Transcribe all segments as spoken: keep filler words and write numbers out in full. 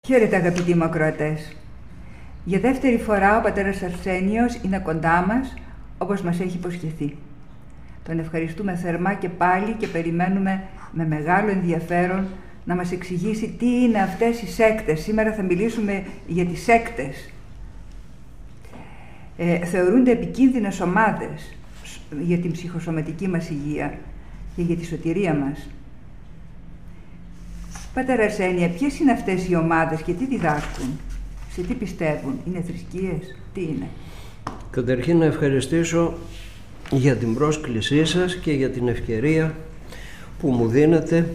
Χαίρετε αγαπητοί μου ακροατές. Για δεύτερη φορά ο πατέρας Αρσένιος είναι κοντά μας, όπως μας έχει υποσχεθεί. Τον ευχαριστούμε θερμά και πάλι και περιμένουμε με μεγάλο ενδιαφέρον να μας εξηγήσει τι είναι αυτές οι σέκτες. Σήμερα θα μιλήσουμε για τις σέκτες. Ε, θεωρούνται επικίνδυνες ομάδες για την ψυχοσωματική μας υγεία και για τη σωτηρία μας. Πατέρα Αρσένια, ποιες είναι αυτές οι ομάδες και τι διδάσκουν, σε τι πιστεύουν, είναι θρησκείες, τι είναι? Καταρχήν να ευχαριστήσω για την πρόσκλησή σας και για την ευκαιρία που μου δίνετε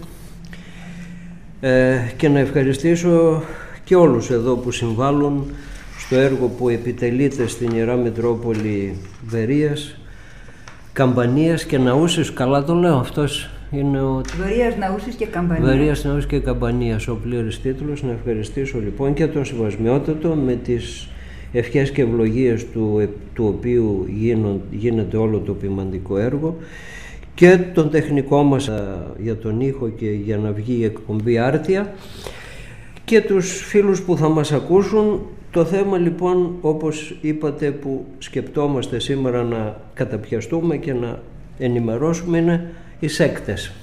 ε, και να ευχαριστήσω και όλους εδώ που συμβάλλουν στο έργο που επιτελείται στην Ιερά Μητρόπολη Βερίας, Καμπανίας και Ναούσης. Καλά το λέω, αυτός είναι ο... Βερίας, Ναούσης και Καμπανίας. Βερίας, Ναούσης και Καμπανίας, ο πλήρης τίτλος. Να ευχαριστήσω λοιπόν και τον Σεβασμιότατο με τις ευχές και ευλογίες του, του οποίου γίνον, γίνεται όλο το ποιμαντικό έργο, και τον τεχνικό μας για τον ήχο και για να βγει η εκπομπή άρτια, και τους φίλους που θα μας ακούσουν. Το θέμα λοιπόν, όπως είπατε, που σκεπτόμαστε σήμερα να καταπιαστούμε και να ενημερώσουμε είναι οι σέκτες.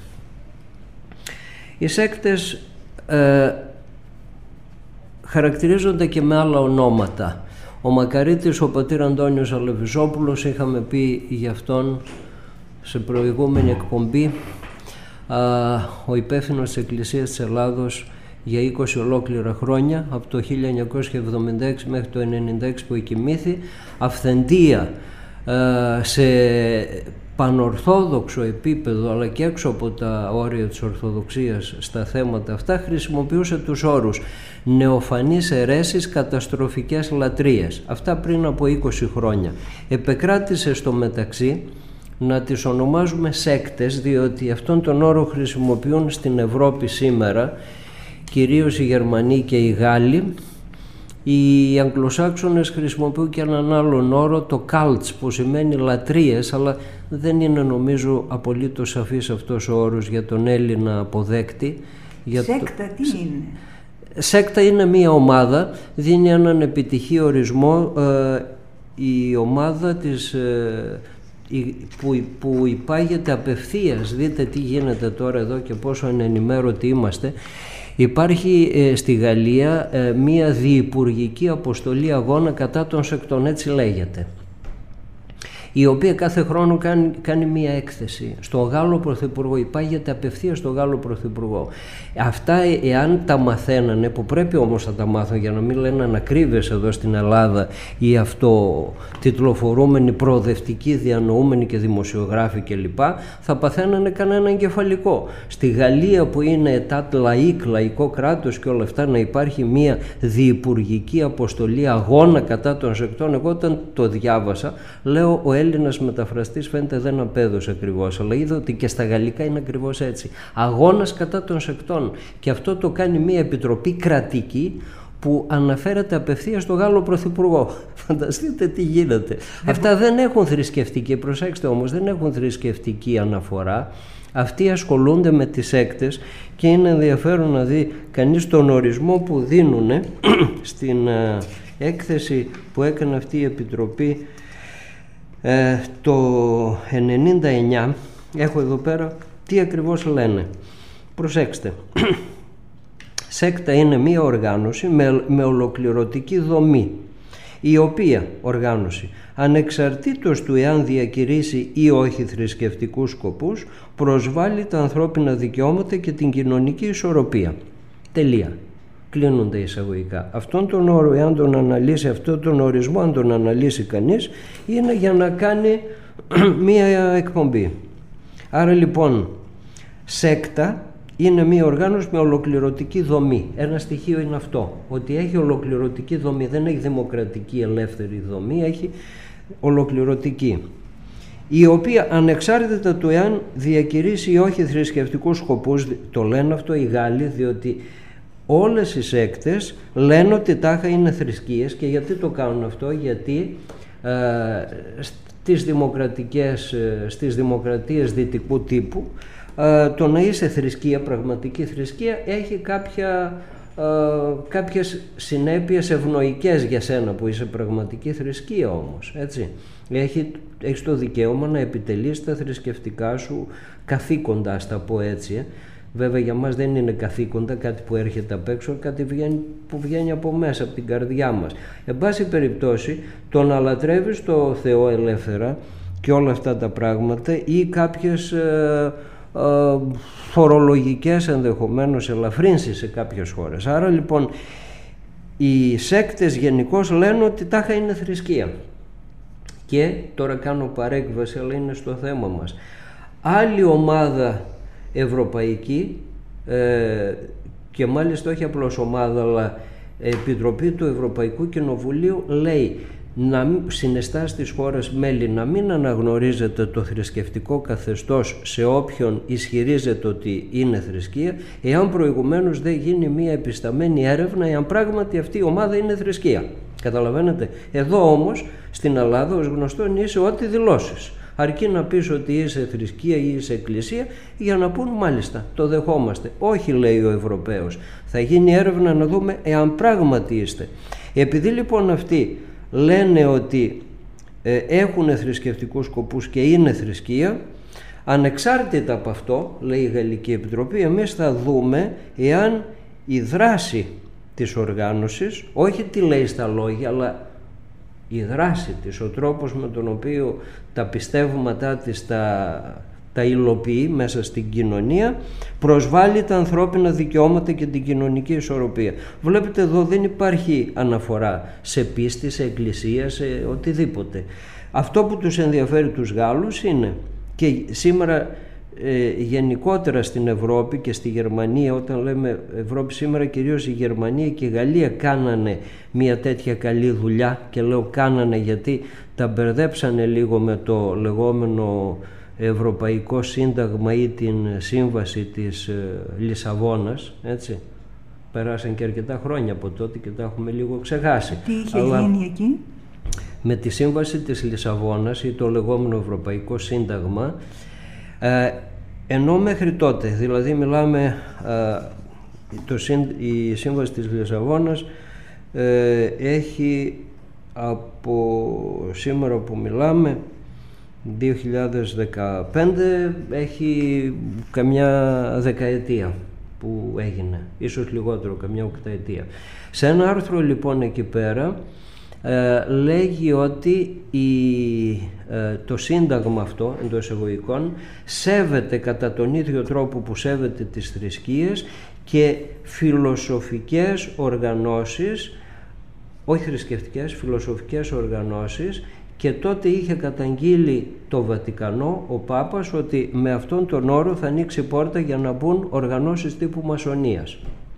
Οι σέκτες ε, χαρακτηρίζονται και με άλλα ονόματα. Ο Μακαρίτης, ο πατήρ Αντώνιος Αλεβιζόπουλος, είχαμε πει για αυτόν σε προηγούμενη εκπομπή, α, ο υπεύθυνος της Εκκλησίας της Ελλάδος για είκοσι ολόκληρα χρόνια, από το χίλια εννιακόσια εβδομήντα έξι μέχρι το ενενήντα έξι που εκοιμήθη, αυθεντία α, σε πανορθόδοξο επίπεδο αλλά και έξω από τα όρια της Ορθοδοξίας στα θέματα αυτά, χρησιμοποιούσε τους όρους νεοφανείς αιρέσεις, καταστροφικές λατρείες. Αυτά πριν από είκοσι χρόνια. Επεκράτησε στο μεταξύ να τις ονομάζουμε σέκτες, διότι αυτόν τον όρο χρησιμοποιούν στην Ευρώπη σήμερα κυρίως οι Γερμανοί και οι Γάλλοι. Οι Αγγλοσάξονες χρησιμοποιούν και έναν άλλον όρο, το cults, που σημαίνει λατρείες, αλλά δεν είναι νομίζω απολύτως σαφής αυτός ο όρος για τον Έλληνα αποδέκτη. Για Σέκτα το... τι είναι? Σέκτα είναι μία ομάδα, δίνει έναν επιτυχή ορισμό. Ε, η ομάδα της, ε, που, που υπάγεται απευθείας, δείτε τι γίνεται τώρα εδώ και πόσο ανενημέρωτοι είμαστε. Υπάρχει ε, στη Γαλλία ε, μία διυπουργική αποστολή αγώνα κατά των σεκτών, έτσι λέγεται, η οποία κάθε χρόνο κάνει, κάνει μία έκθεση στον Γάλλο Πρωθυπουργό, υπάγεται απευθείας στον Γάλλο Πρωθυπουργό. Αυτά εάν τα μαθαίνανε, που πρέπει όμως να τα μάθουν για να μην λένε ανακρίβειες εδώ στην Ελλάδα ή αυτό τιτλοφορούμενοι, προοδευτικοί, διανοούμενοι και δημοσιογράφοι κλπ, θα παθαίνανε κανένα εγκεφαλικό. Στη Γαλλία που είναι ετάτ λαϊκ, λαϊκό κράτος και όλα αυτά, να υπάρχει μία διυπουργική αποστολή αγώνα κατά των σεκτών. Εγώ όταν το διάβασα λέω, ο Έλληνας μεταφραστής φαίνεται δεν απέδωσε ακριβώς, αλλά είδα ότι και στα γαλλικά είναι ακριβώς έτσι. Αγώνας κατά των σεκτών. Και αυτό το κάνει μια επιτροπή κρατική που αναφέρεται απευθείας στον Γάλλο Πρωθυπουργό. Φανταστείτε τι γίνεται. Αυτά δεν έχουν θρησκευτική, προσέξτε όμως, δεν έχουν θρησκευτική αναφορά. Αυτοί ασχολούνται με τις σέκτες και είναι ενδιαφέρον να δει κανείς τον ορισμό που δίνουν στην έκθεση που έκανε αυτή η επιτροπή Ε, το ενενήντα εννιά. Έχω εδώ πέρα τι ακριβώς λένε. Προσέξτε. Σέκτα είναι μία οργάνωση με, με ολοκληρωτική δομή, η οποία οργάνωση ανεξαρτήτως του εάν διακηρύσει ή όχι θρησκευτικούς σκοπούς προσβάλλει τα ανθρώπινα δικαιώματα και την κοινωνική ισορροπία. Τελεία. Κλείνονται εισαγωγικά. Αυτόν τον όρο, εάν τον αναλύσει, αυτόν τον ορισμό, αν τον αναλύσει κανείς, είναι για να κάνει μία εκπομπή. Άρα λοιπόν, σέκτα είναι μία οργάνωση με ολοκληρωτική δομή. Ένα στοιχείο είναι αυτό, ότι έχει ολοκληρωτική δομή, δεν έχει δημοκρατική ελεύθερη δομή, έχει ολοκληρωτική, η οποία ανεξάρτητα του εάν διακηρύσει ή όχι θρησκευτικούς σκοπούς, το λένε αυτό οι Γάλλοι, διότι όλες οι σέκτες λένε ότι τάχα είναι θρησκείες. Και γιατί το κάνουν αυτό? Γιατί ε, στις δημοκρατικές, στις δημοκρατίες δυτικού τύπου ε, το να είσαι θρησκεία, πραγματική θρησκεία, έχει κάποια ε, κάποιες συνέπειες ευνοϊκές για σένα που είσαι πραγματική θρησκεία όμως, έτσι. Έχει, έχεις το δικαίωμα να επιτελείς τα θρησκευτικά σου καθήκοντα, ας τα πω έτσι. Ε. Βέβαια για μας δεν είναι καθήκοντα κάτι που έρχεται απ' έξω, κάτι βγαίνει, που βγαίνει από μέσα, από την καρδιά μας. Εν πάση περιπτώσει, το να λατρεύεις το Θεό ελεύθερα και όλα αυτά τα πράγματα ή κάποιες ε, ε, φορολογικές ενδεχομένως ελαφρύνσεις σε κάποιες χώρες. Άρα λοιπόν οι σέκτες γενικώς λένε ότι τάχα είναι θρησκεία. Και τώρα κάνω παρέκβαση, αλλά είναι στο θέμα μας. Άλλη ομάδα ευρωπαϊκή ε, και μάλιστα όχι απλώς ομάδα, αλλά Επιτροπή του Ευρωπαϊκού Κοινοβουλίου λέει να μην συνιστά στις χώρες μέλη να μην αναγνωρίζεται το θρησκευτικό καθεστώς σε όποιον ισχυρίζεται ότι είναι θρησκεία, εάν προηγουμένως δεν γίνει μια επισταμένη έρευνα εάν πράγματι αυτή η ομάδα είναι θρησκεία. Καταλαβαίνετε. Εδώ όμως στην Ελλάδα ως γνωστόν είσαι ό,τι δηλώσεις. Αρκεί να πεις ότι είσαι θρησκεία ή είσαι εκκλησία για να πούν μάλιστα το δεχόμαστε. Όχι, λέει ο Ευρωπαίος. Θα γίνει έρευνα να δούμε εάν πράγματι είστε. Επειδή λοιπόν αυτοί λένε ότι ε, έχουν θρησκευτικούς σκοπούς και είναι θρησκεία, ανεξάρτητα από αυτό, λέει η Γαλλική Επιτροπή, εμείς θα δούμε εάν η δράση της οργάνωσης, όχι τι λέει στα λόγια, αλλά η δράση της, ο τρόπος με τον οποίο τα πιστεύματά της τα, τα υλοποιεί μέσα στην κοινωνία, προσβάλλει τα ανθρώπινα δικαιώματα και την κοινωνική ισορροπία. Βλέπετε εδώ δεν υπάρχει αναφορά σε πίστη, σε εκκλησία, σε οτιδήποτε. Αυτό που τους ενδιαφέρει τους Γάλλους είναι, και σήμερα ε, γενικότερα στην Ευρώπη και στη Γερμανία, όταν λέμε Ευρώπη σήμερα κυρίως η Γερμανία και η Γαλλία κάνανε μια τέτοια καλή δουλειά, και λέω κάνανε γιατί τα μπερδέψανε λίγο με το λεγόμενο Ευρωπαϊκό Σύνταγμα ή την Σύμβαση της ε, Λισαβόνας, έτσι. Περάσαν και αρκετά χρόνια από τότε και τα έχουμε λίγο ξεχάσει. Τι είχε Αλλά γίνει εκεί? Με τη Σύμβαση της Λισαβόνας ή το λεγόμενο Ευρωπαϊκό Σύνταγμα, ε, ενώ μέχρι τότε, δηλαδή μιλάμε ε, το, η Σύμβαση της Λισαβόνας ε, έχει από σήμερα που μιλάμε δύο χιλιάδες δεκαπέντε, έχει καμιά δεκαετία που έγινε, ίσως λιγότερο, καμιά οκταετία. Σε ένα άρθρο λοιπόν εκεί πέρα ε, λέγει ότι η, ε, το σύνταγμα αυτό εντός εισαγωγικών σέβεται κατά τον ίδιο τρόπο που σέβεται τις θρησκείες και φιλοσοφικές οργανώσεις, όχι θρησκευτικές, φιλοσοφικές οργανώσεις, και τότε είχε καταγγείλει το Βατικανό ο Πάπας ότι με αυτόν τον όρο θα ανοίξει πόρτα για να μπουν οργανώσεις τύπου μασονίας.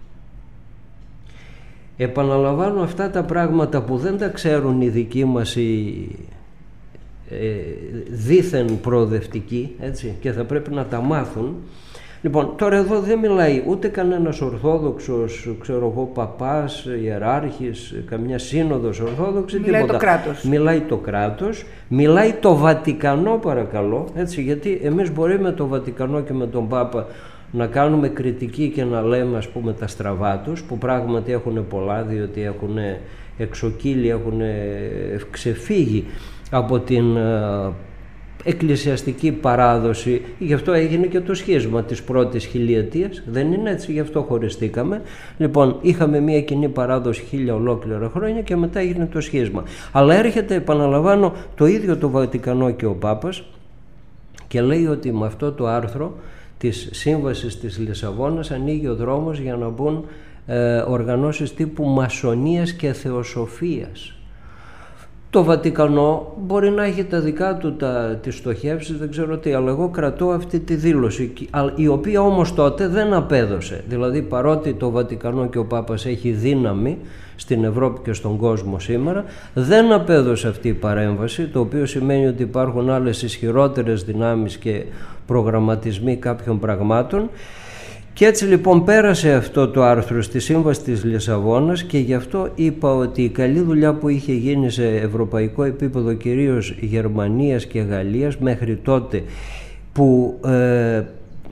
Επαναλαμβάνω αυτά τα πράγματα που δεν τα ξέρουν οι δικοί μας οι ε, δήθεν προοδευτικοί, έτσι, και θα πρέπει να τα μάθουν. Λοιπόν, τώρα εδώ δεν μιλάει ούτε κανένας ορθόδοξος, ξέρω εγώ, παπάς, ιεράρχης, καμιά σύνοδος ορθόδοξη, μιλάει τίποτα. Το κράτος. Μιλάει το κράτος, μιλάει το Βατικανό, παρακαλώ, έτσι, γιατί εμείς μπορεί με το Βατικανό και με τον Πάπα να κάνουμε κριτική και να λέμε, ας πούμε, τα στραβά τους, που πράγματι έχουν πολλά, διότι έχουν εξοκύλει, έχουν ξεφύγει από την εκκλησιαστική παράδοση. Γι' αυτό έγινε και το σχίσμα της πρώτης χιλιετίας, δεν είναι έτσι, γι' αυτό χωριστήκαμε. Λοιπόν, είχαμε μια κοινή παράδοση χίλια ολόκληρα χρόνια και μετά έγινε το σχίσμα. Αλλά έρχεται, επαναλαμβάνω, το ίδιο το Βατικανό και ο Πάπας και λέει ότι με αυτό το άρθρο της Σύμβασης της Λισαβόνας ανοίγει ο δρόμος για να μπουν ε, οργανώσεις τύπου μασονίας και θεοσοφίας. Το Βατικανό μπορεί να έχει τα δικά του τα, τις στοχεύσεις, δεν ξέρω τι, αλλά εγώ κρατώ αυτή τη δήλωση, η οποία όμως τότε δεν απέδωσε. Δηλαδή, παρότι το Βατικανό και ο Πάπας έχει δύναμη στην Ευρώπη και στον κόσμο σήμερα, δεν απέδωσε αυτή η παρέμβαση, το οποίο σημαίνει ότι υπάρχουν άλλες ισχυρότερες δυνάμεις και προγραμματισμοί κάποιων πραγμάτων. Και έτσι λοιπόν πέρασε αυτό το άρθρο στη Σύμβαση της Λισαβόνας και γι' αυτό είπα ότι η καλή δουλειά που είχε γίνει σε ευρωπαϊκό επίπεδο, κυρίως Γερμανίας και Γαλλίας μέχρι τότε, που ε,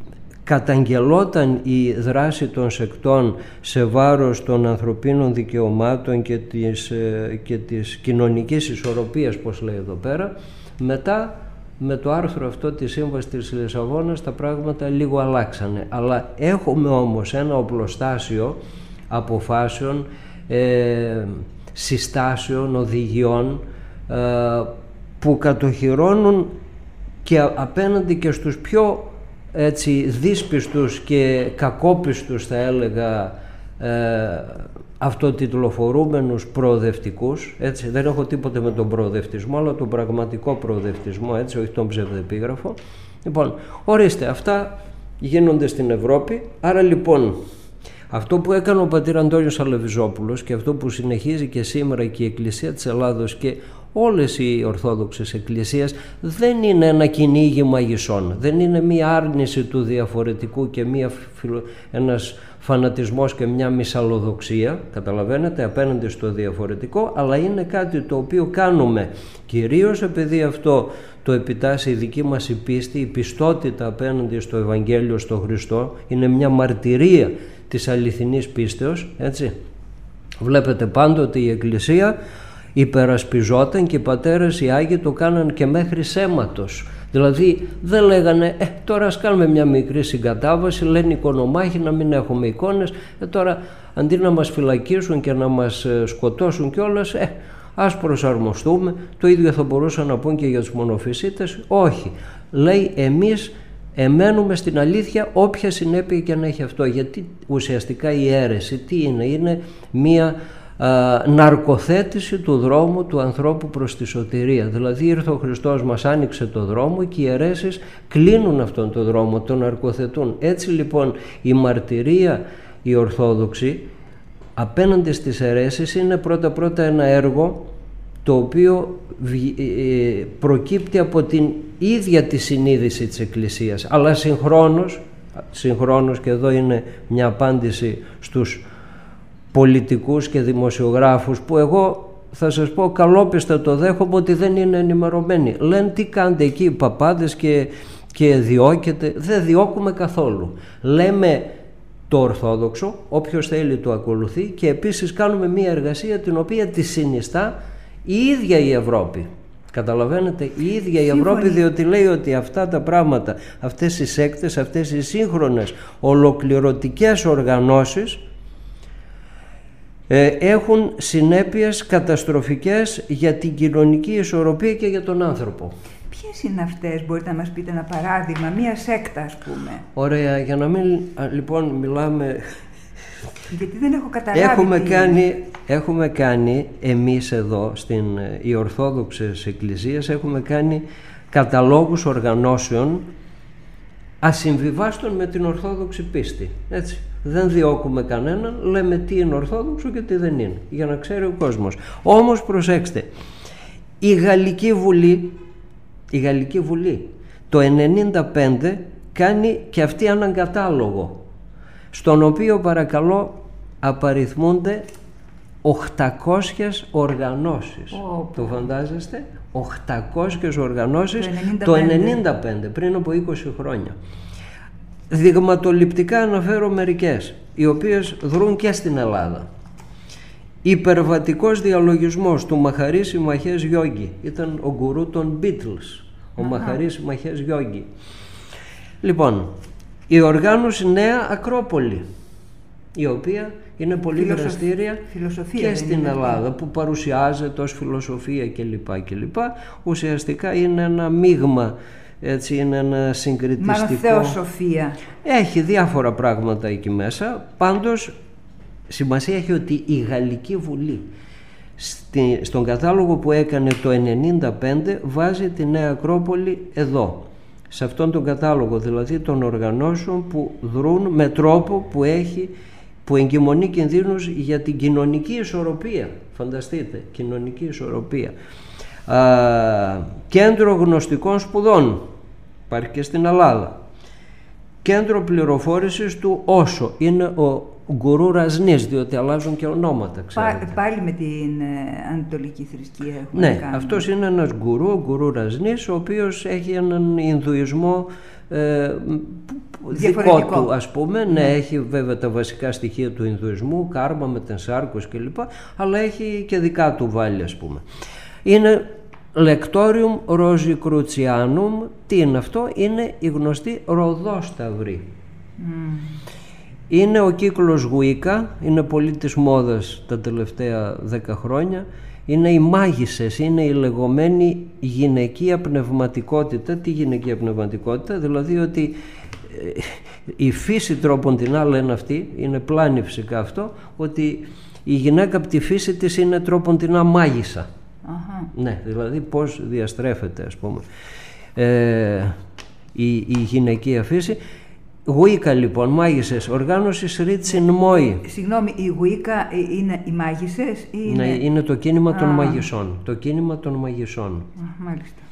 καταγγελόταν η δράση των σεκτών σε βάρος των ανθρωπίνων δικαιωμάτων και της, και της κοινωνικής ισορροπίας, πως λέει εδώ πέρα. Μετά, με το άρθρο αυτό της Σύμβασης της Λισαβόνας, τα πράγματα λίγο αλλάξανε. Αλλά έχουμε όμως ένα οπλοστάσιο αποφάσεων, ε, συστάσεων, οδηγιών, ε, που κατοχυρώνουν και απέναντι και στους πιο έτσι δύσπιστους και κακόπιστους, θα έλεγα, ε, αυτοτιτλοφορούμενους προοδευτικούς, έτσι, δεν έχω τίποτε με τον προοδευτισμό, αλλά τον πραγματικό προοδευτισμό, έτσι, όχι τον ψευδεπίγραφο. Λοιπόν, ορίστε, αυτά γίνονται στην Ευρώπη. Άρα λοιπόν, αυτό που έκανε ο πατήρ Αντώνιος Αλαβιζόπουλος και αυτό που συνεχίζει και σήμερα και η Εκκλησία της Ελλάδος και όλες οι Ορθόδοξες Εκκλησίες, δεν είναι ένα κυνήγι μαγισσών, δεν είναι μία άρνηση του διαφορετικού και μία φιλο... ένας φανατισμός και μια μυσαλλοδοξία, καταλαβαίνετε, απέναντι στο διαφορετικό, αλλά είναι κάτι το οποίο κάνουμε κυρίως επειδή αυτό το επιτάσσει η δική μας η πίστη, η πιστότητα απέναντι στο Ευαγγέλιο, στο Χριστό, είναι μια μαρτυρία της αληθινής πίστεως, έτσι. Βλέπετε πάντοτε η Εκκλησία υπερασπιζόταν και οι πατέρες οι Άγιοι το κάναν και μέχρι σέματος. Δηλαδή δεν λέγανε ε, τώρα ας κάνουμε μια μικρή συγκατάβαση, λένε οικονομάχοι να μην έχουμε εικόνες, ε, τώρα αντί να μας φυλακίσουν και να μας σκοτώσουν κιόλας, ε, ας προσαρμοστούμε. Το ίδιο θα μπορούσαν να πούν και για τους μονοφυσίτες. Όχι, λέει εμείς εμένουμε στην αλήθεια όποια συνέπεια και να έχει αυτό, γιατί ουσιαστικά η αίρεση τι είναι, είναι μια α, ναρκοθέτηση του δρόμου του ανθρώπου προς τη σωτηρία. Δηλαδή ήρθε ο Χριστός, μας άνοιξε το δρόμο και οι αιρέσεις κλείνουν αυτόν τον δρόμο, τον ναρκοθετούν. Έτσι λοιπόν η μαρτυρία η Ορθόδοξη απέναντι στις αιρέσεις είναι πρώτα πρώτα ένα έργο το οποίο προκύπτει από την ίδια τη συνείδηση της Εκκλησίας, αλλά συγχρόνως, συγχρόνως και εδώ είναι μια απάντηση στους πολιτικούς και δημοσιογράφους που εγώ θα σας πω καλόπιστα το δέχομαι ότι δεν είναι ενημερωμένοι. Λένε τι κάνετε εκεί οι παπάδες και, και διώκετε. Δεν διώκουμε καθόλου. Λέμε το Ορθόδοξο, όποιος θέλει το ακολουθεί, και επίσης κάνουμε μια εργασία την οποία τη συνιστά η ίδια η Ευρώπη. Καταλαβαίνετε, η ίδια η Ευρώπη, διότι λέει ότι αυτά τα πράγματα, αυτές οι σέκτες, αυτές οι σύγχρονες ολοκληρωτικές οργανώσεις ε, έχουν συνέπειες καταστροφικές για την κοινωνική ισορροπία και για τον άνθρωπο. Ποιες είναι αυτές, μπορείτε να μας πείτε ένα παράδειγμα, μία σέκτα ας πούμε? Ωραία, για να μην λοιπόν μιλάμε... Γιατί δεν έχω καταλάβει. Έχουμε κάνει, έχουμε κάνει εμείς εδώ στην οι Ορθόδοξες Εκκλησίες, έχουμε κάνει καταλόγους οργανώσεων ασυμβιβάστων με την Ορθόδοξη πίστη. Έτσι. Δεν διώκουμε κανέναν, λέμε τι είναι Ορθόδοξο και τι δεν είναι, για να ξέρει ο κόσμος. Όμως προσέξτε, η Γαλλική Βουλή, η Γαλλική Βουλή το ενενήντα πέντε κάνει και αυτή έναν κατάλογο, στον οποίο παρακαλώ απαριθμούνται οκτακόσιες οργανώσεις. Oh, το φαντάζεστε? οκτακόσιες οργανώσεις το ενενήντα πέντε, πριν από είκοσι χρόνια. Δειγματοληπτικά αναφέρω μερικές, οι οποίες δρούν και στην Ελλάδα. Υπερβατικός διαλογισμός του Μαχαρίση Μαχές Γιόγκη, ήταν ο γκουρού των Beatles, ο uh-huh. Μαχαρίση Μαχές Γιόγκη. Λοιπόν, η οργάνωση Νέα Ακρόπολη, η οποία είναι πολύ Φιλοσοφ... δραστήρια και στην Ελλάδα, αυτό που παρουσιάζεται ως φιλοσοφία κλπ. κλπ. Ουσιαστικά είναι ένα μείγμα, έτσι, είναι ένα συγκριτιστικό... Μάλλον θεοσοφία. Έχει διάφορα πράγματα εκεί μέσα. Πάντως σημασία έχει ότι η Γαλλική Βουλή στη... στον κατάλογο που έκανε το ενενήντα πέντε βάζει τη Νέα Ακρόπολη εδώ, σε αυτόν τον κατάλογο δηλαδή των οργανώσεων που δρούν με τρόπο που έχει, που εγκυμονεί κινδύνους για την κοινωνική ισορροπία. Φανταστείτε, κοινωνική ισορροπία. Α, κέντρο γνωστικών σπουδών, υπάρχει και στην Ελλάδα. Κέντρο πληροφόρησης του Όσο, είναι ο γκουρού Ραζνής, διότι αλλάζουν και ονόματα, ξέρετε. Πά, πάλι με την ε, Ανατολική θρησκεία έχουμε Ναι, κάνει. αυτός είναι ένας γκουρού, ο γκουρού Ραζνής, ο οποίος έχει έναν Ινδουισμό ε, δικό του, ας πούμε. Ναι, ναι, έχει βέβαια τα βασικά στοιχεία του Ινδουισμού, κάρμα, μετενσάρκος κλπ. Αλλά έχει και δικά του βάλει, ας πούμε. Είναι Lectorium Rosicrucianum. Τι είναι αυτό? Είναι η γνωστή ροδόσταυρη. Mm. Είναι ο κύκλος Γουίκα, είναι πολύ της μόδας τα τελευταία δέκα χρόνια. Είναι οι μάγισσες, είναι η λεγόμενη γυναικεία πνευματικότητα. Τι γυναικεία πνευματικότητα? Δηλαδή ότι η φύση τρόπον την άλλη είναι αυτή, είναι πλάνη φυσικά αυτό, ότι η γυναίκα από τη φύση της είναι τρόπον την άλλη μάγισσα. Uh-huh. Ναι, δηλαδή πώς διαστρέφεται, ας πούμε, ε, η, η γυναικεία φύση. Γουίκα λοιπόν, μάγισσες, οργάνωση Ρίτσιν Μόη. Συγγνώμη, η Γουίκα είναι οι μάγισσες ή είναι... Ναι, είναι το κίνημα των ah. μαγισσών. Το κίνημα των μαγισσών. Ah, μάλιστα.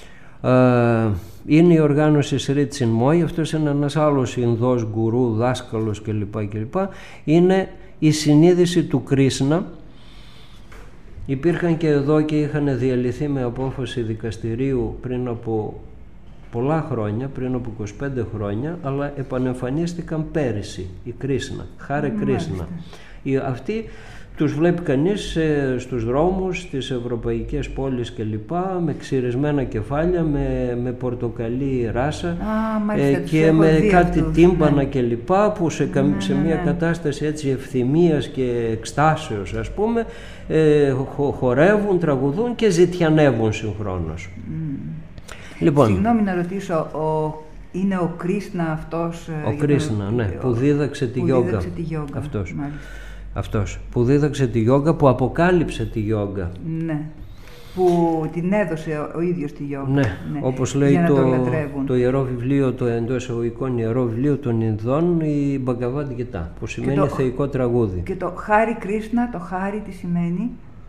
Ε, είναι η οργάνωση Ρίτσιν Μόη, αυτός είναι ένας άλλος Ινδός γκουρού, δάσκαλος κλπ. κλπ. Είναι η συνείδηση του Κρίσνα. Υπήρχαν και εδώ και είχαν διαλυθεί με απόφαση δικαστηρίου πριν από πολλά χρόνια, πριν από είκοσι πέντε χρόνια, αλλά επανεμφανίστηκαν πέρυσι, η Κρίσνα, Χάρε Κρίσνα. Αυτοί τους βλέπει κανείς ε, στους δρόμους, στις ευρωπαϊκές πόλεις κλπ, με ξυρισμένα κεφάλια, με, με πορτοκαλί ράσα. Α, μάλιστα, ε, και με κάτι αυτούς, τύμπανα ναι. κλπ, που σε, ναι, σε μια ναι. κατάσταση έτσι ευθυμίας και εκστάσεως, ας πούμε, ε, χο, χορεύουν, τραγουδούν και ζητιανεύουν συγχρόνως. Mm. Λοιπόν, συγγνώμη να ρωτήσω, ο, είναι ο Κρίσνα αυτός? Ο Κρίσνα, ναι, ο, που δίδαξε τη γιόγκα. Αυτός. Αυτός που δίδαξε τη γιόγκα, που αποκάλυψε τη γιόγκα. Ναι, που την έδωσε ο ίδιος τη γιόγκα. Ναι, ναι. Όπως λέει το, το, το ιερό βιβλίο, το εντός εισαγωγικών ιερό βιβλίο των Ινδών, η Μπαγκαβάντ Γκίτα, που σημαίνει το, θεϊκό τραγούδι. Και το Χάρη Κρίσνα, το Χάρη τι σημαίνει?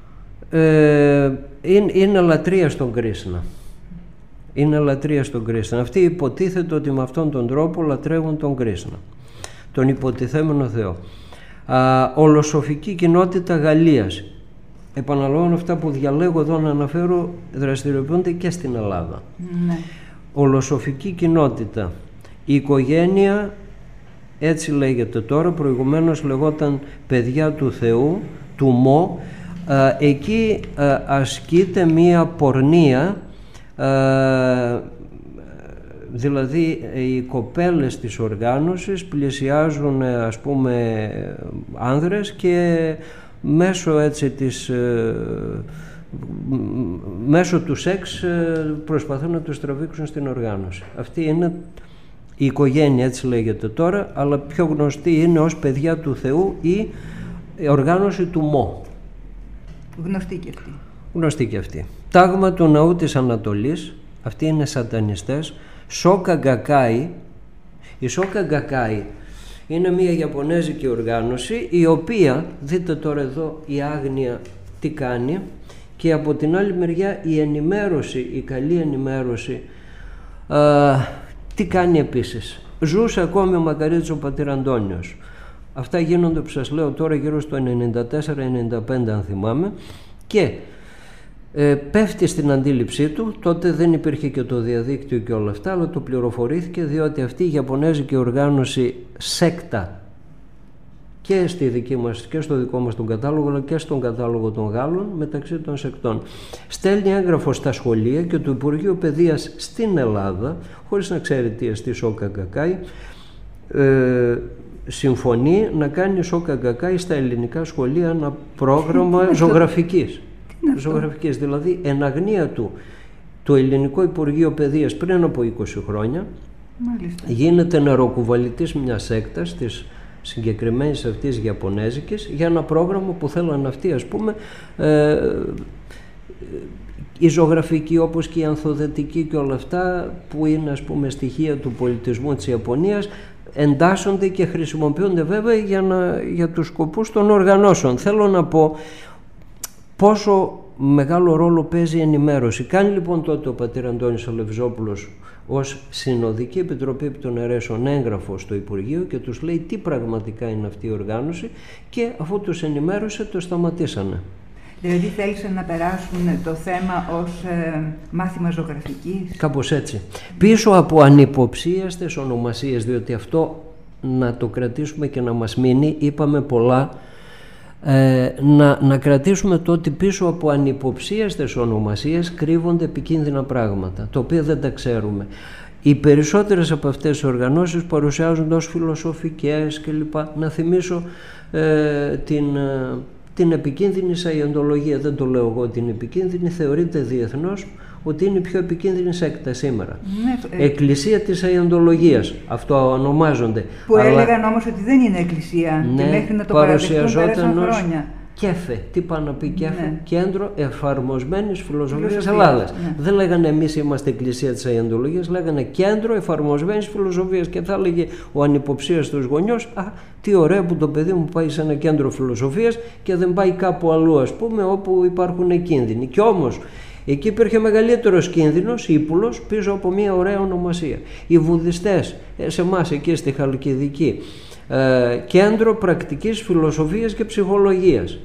Ε, είναι, είναι λατρεία στον Κρίσνα. Είναι λατρεία στον Κρίσνα. Αυτοί υποτίθεται ότι με αυτόν τον τρόπο λατρεύουν τον Κρίσνα, τον υποτιθέμενο Θεό. Α, ολοσοφική κοινότητα Γαλλίας. Επαναλαμβάνω, αυτά που διαλέγω εδώ να αναφέρω δραστηριοποιούνται και στην Ελλάδα. Ναι. Ολοσοφική κοινότητα. Η οικογένεια, έτσι λέγεται τώρα, προηγουμένως λεγόταν παιδιά του Θεού, του Μό. Α, εκεί α, ασκείται μία πορνεία, α, δηλαδή οι κοπέλες της οργάνωσης πλησιάζουν, ας πούμε, άνδρες και μέσω έτσι της, μέσω του σεξ προσπαθούν να τους τραβήξουν στην οργάνωση. Αυτή είναι η οικογένεια, έτσι λέγεται τώρα, αλλά πιο γνωστή είναι ως παιδιά του Θεού ή η οργάνωση του Μό. Γνωστή και αυτή. Γνωστή και αυτή. Τάγμα του ναού της Ανατολής, αυτοί είναι σατανιστές. Σόκα Γκακάι. Η Σόκα Γκακάι είναι μια Ιαπωνέζικη οργάνωση, η οποία, δείτε τώρα εδώ η άγνοια τι κάνει, και από την άλλη μεριά η ενημέρωση, η καλή ενημέρωση α, τι κάνει επίσης. Ζούσε ακόμη ο Μακαρίτης ο πατήρ Αντώνιος. Αυτά γίνονται, που σας λέω τώρα, γύρω στο ενενήντα τέσσερα ενενήντα πέντε αν θυμάμαι, και Ε, πέφτει στην αντίληψή του. Τότε δεν υπήρχε και το διαδίκτυο και όλα αυτά, αλλά το πληροφορήθηκε, διότι αυτή η Ιαπωνέζικη οργάνωση σέκτα και, στη δική μας, και στο δικό μας τον κατάλογο, αλλά και στον κατάλογο των Γάλλων, μεταξύ των σεκτών, στέλνει έγγραφο στα σχολεία και του Υπουργείου Παιδείας στην Ελλάδα, χωρίς να ξέρει τι εστί Σόκα Γκακάι, ε, συμφωνεί να κάνει Σόκα Γκακάι στα ελληνικά σχολεία ένα πρόγραμμα ζωγραφικής. Ζωγραφικές, δηλαδή εν αγνία του το Ελληνικό Υπουργείο Παιδείας πριν από είκοσι χρόνια. Μάλιστα. Γίνεται νεροκουβαλητής μιας σέκτας της συγκεκριμένης αυτής Ιαπωνέζικης για ένα πρόγραμμα που θέλαν αυτοί, ας πούμε, ε, η ζωγραφική όπως και η ανθοδετική και όλα αυτά που είναι, ας πούμε, στοιχεία του πολιτισμού της Ιαπωνίας, εντάσσονται και χρησιμοποιούνται βέβαια για, να, για τους σκοπούς των οργανώσεων. Θέλω να πω πόσο μεγάλο ρόλο παίζει η ενημέρωση. Κάνει λοιπόν τότε ο πατήρ Αντώνης Αλευζόπουλος ως Συνοδική Επιτροπή επί των Αιρέσεων έγγραφο στο Υπουργείο και τους λέει τι πραγματικά είναι αυτή η οργάνωση, και αφού τους ενημέρωσε το σταματήσανε. Δηλαδή θέλησαν να περάσουν το θέμα ως ε, μάθημα ζωγραφικής. Κάπως έτσι. Πίσω από ανυποψίαστες ονομασίες, διότι αυτό να το κρατήσουμε και να μας μείνει, είπαμε πολλά, ε, να, να κρατήσουμε το ότι πίσω από ανυποψίαστες ονομασίες κρύβονται επικίνδυνα πράγματα, τα οποία δεν τα ξέρουμε. Οι περισσότερες από αυτές τις οργανώσεις παρουσιάζονται ως φιλοσοφικές κλπ. Να θυμίσω ε, την... Ε, την επικίνδυνη σαϊοντολογία, δεν το λέω εγώ την επικίνδυνη, θεωρείται διεθνώς ότι είναι η πιο επικίνδυνη σέκτα σήμερα. Ναι, ε... Εκκλησία της σαϊοντολογίας, αυτό ονομάζονται. Που αλλά... έλεγαν όμως ότι δεν είναι εκκλησία, ναι, και μέχρι να το παραδεχτούν πέρασαν χρόνια. ΚΕΦΕ, τι πάει να πει ΚΕΦΕ, ναι. Κέντρο Εφαρμοσμένης Φιλοσοφίας Ελλάδας. Ναι. Δεν λέγανε εμείς είμαστε εκκλησία της Σαϊοντολογίας, λέγανε Κέντρο Εφαρμοσμένης Φιλοσοφίας, και θα έλεγε ο ανυποψίαστος γονιός, α, τι ωραία που το παιδί μου πάει σε ένα κέντρο φιλοσοφίας και δεν πάει κάπου αλλού, ας πούμε, όπου υπάρχουν κίνδυνοι. Κι όμως εκεί υπήρχε μεγαλύτερος κίνδυνος, ύπουλος, πίσω από μια ωραία ονομασία. Οι βουδιστές, σε εμάς εκεί στη Χαλκιδική, Ε, Κέντρο Πρακτικής Φιλοσοφίας και Ψυχολογίας,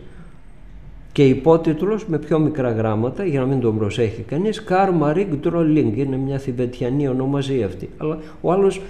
και υπότιτλος με πιο μικρά γράμματα για να μην τον προσέχει κανείς, Karma Rig Droling, είναι μια θιβετιανή ονομασία αυτή, αλλά ο άλλος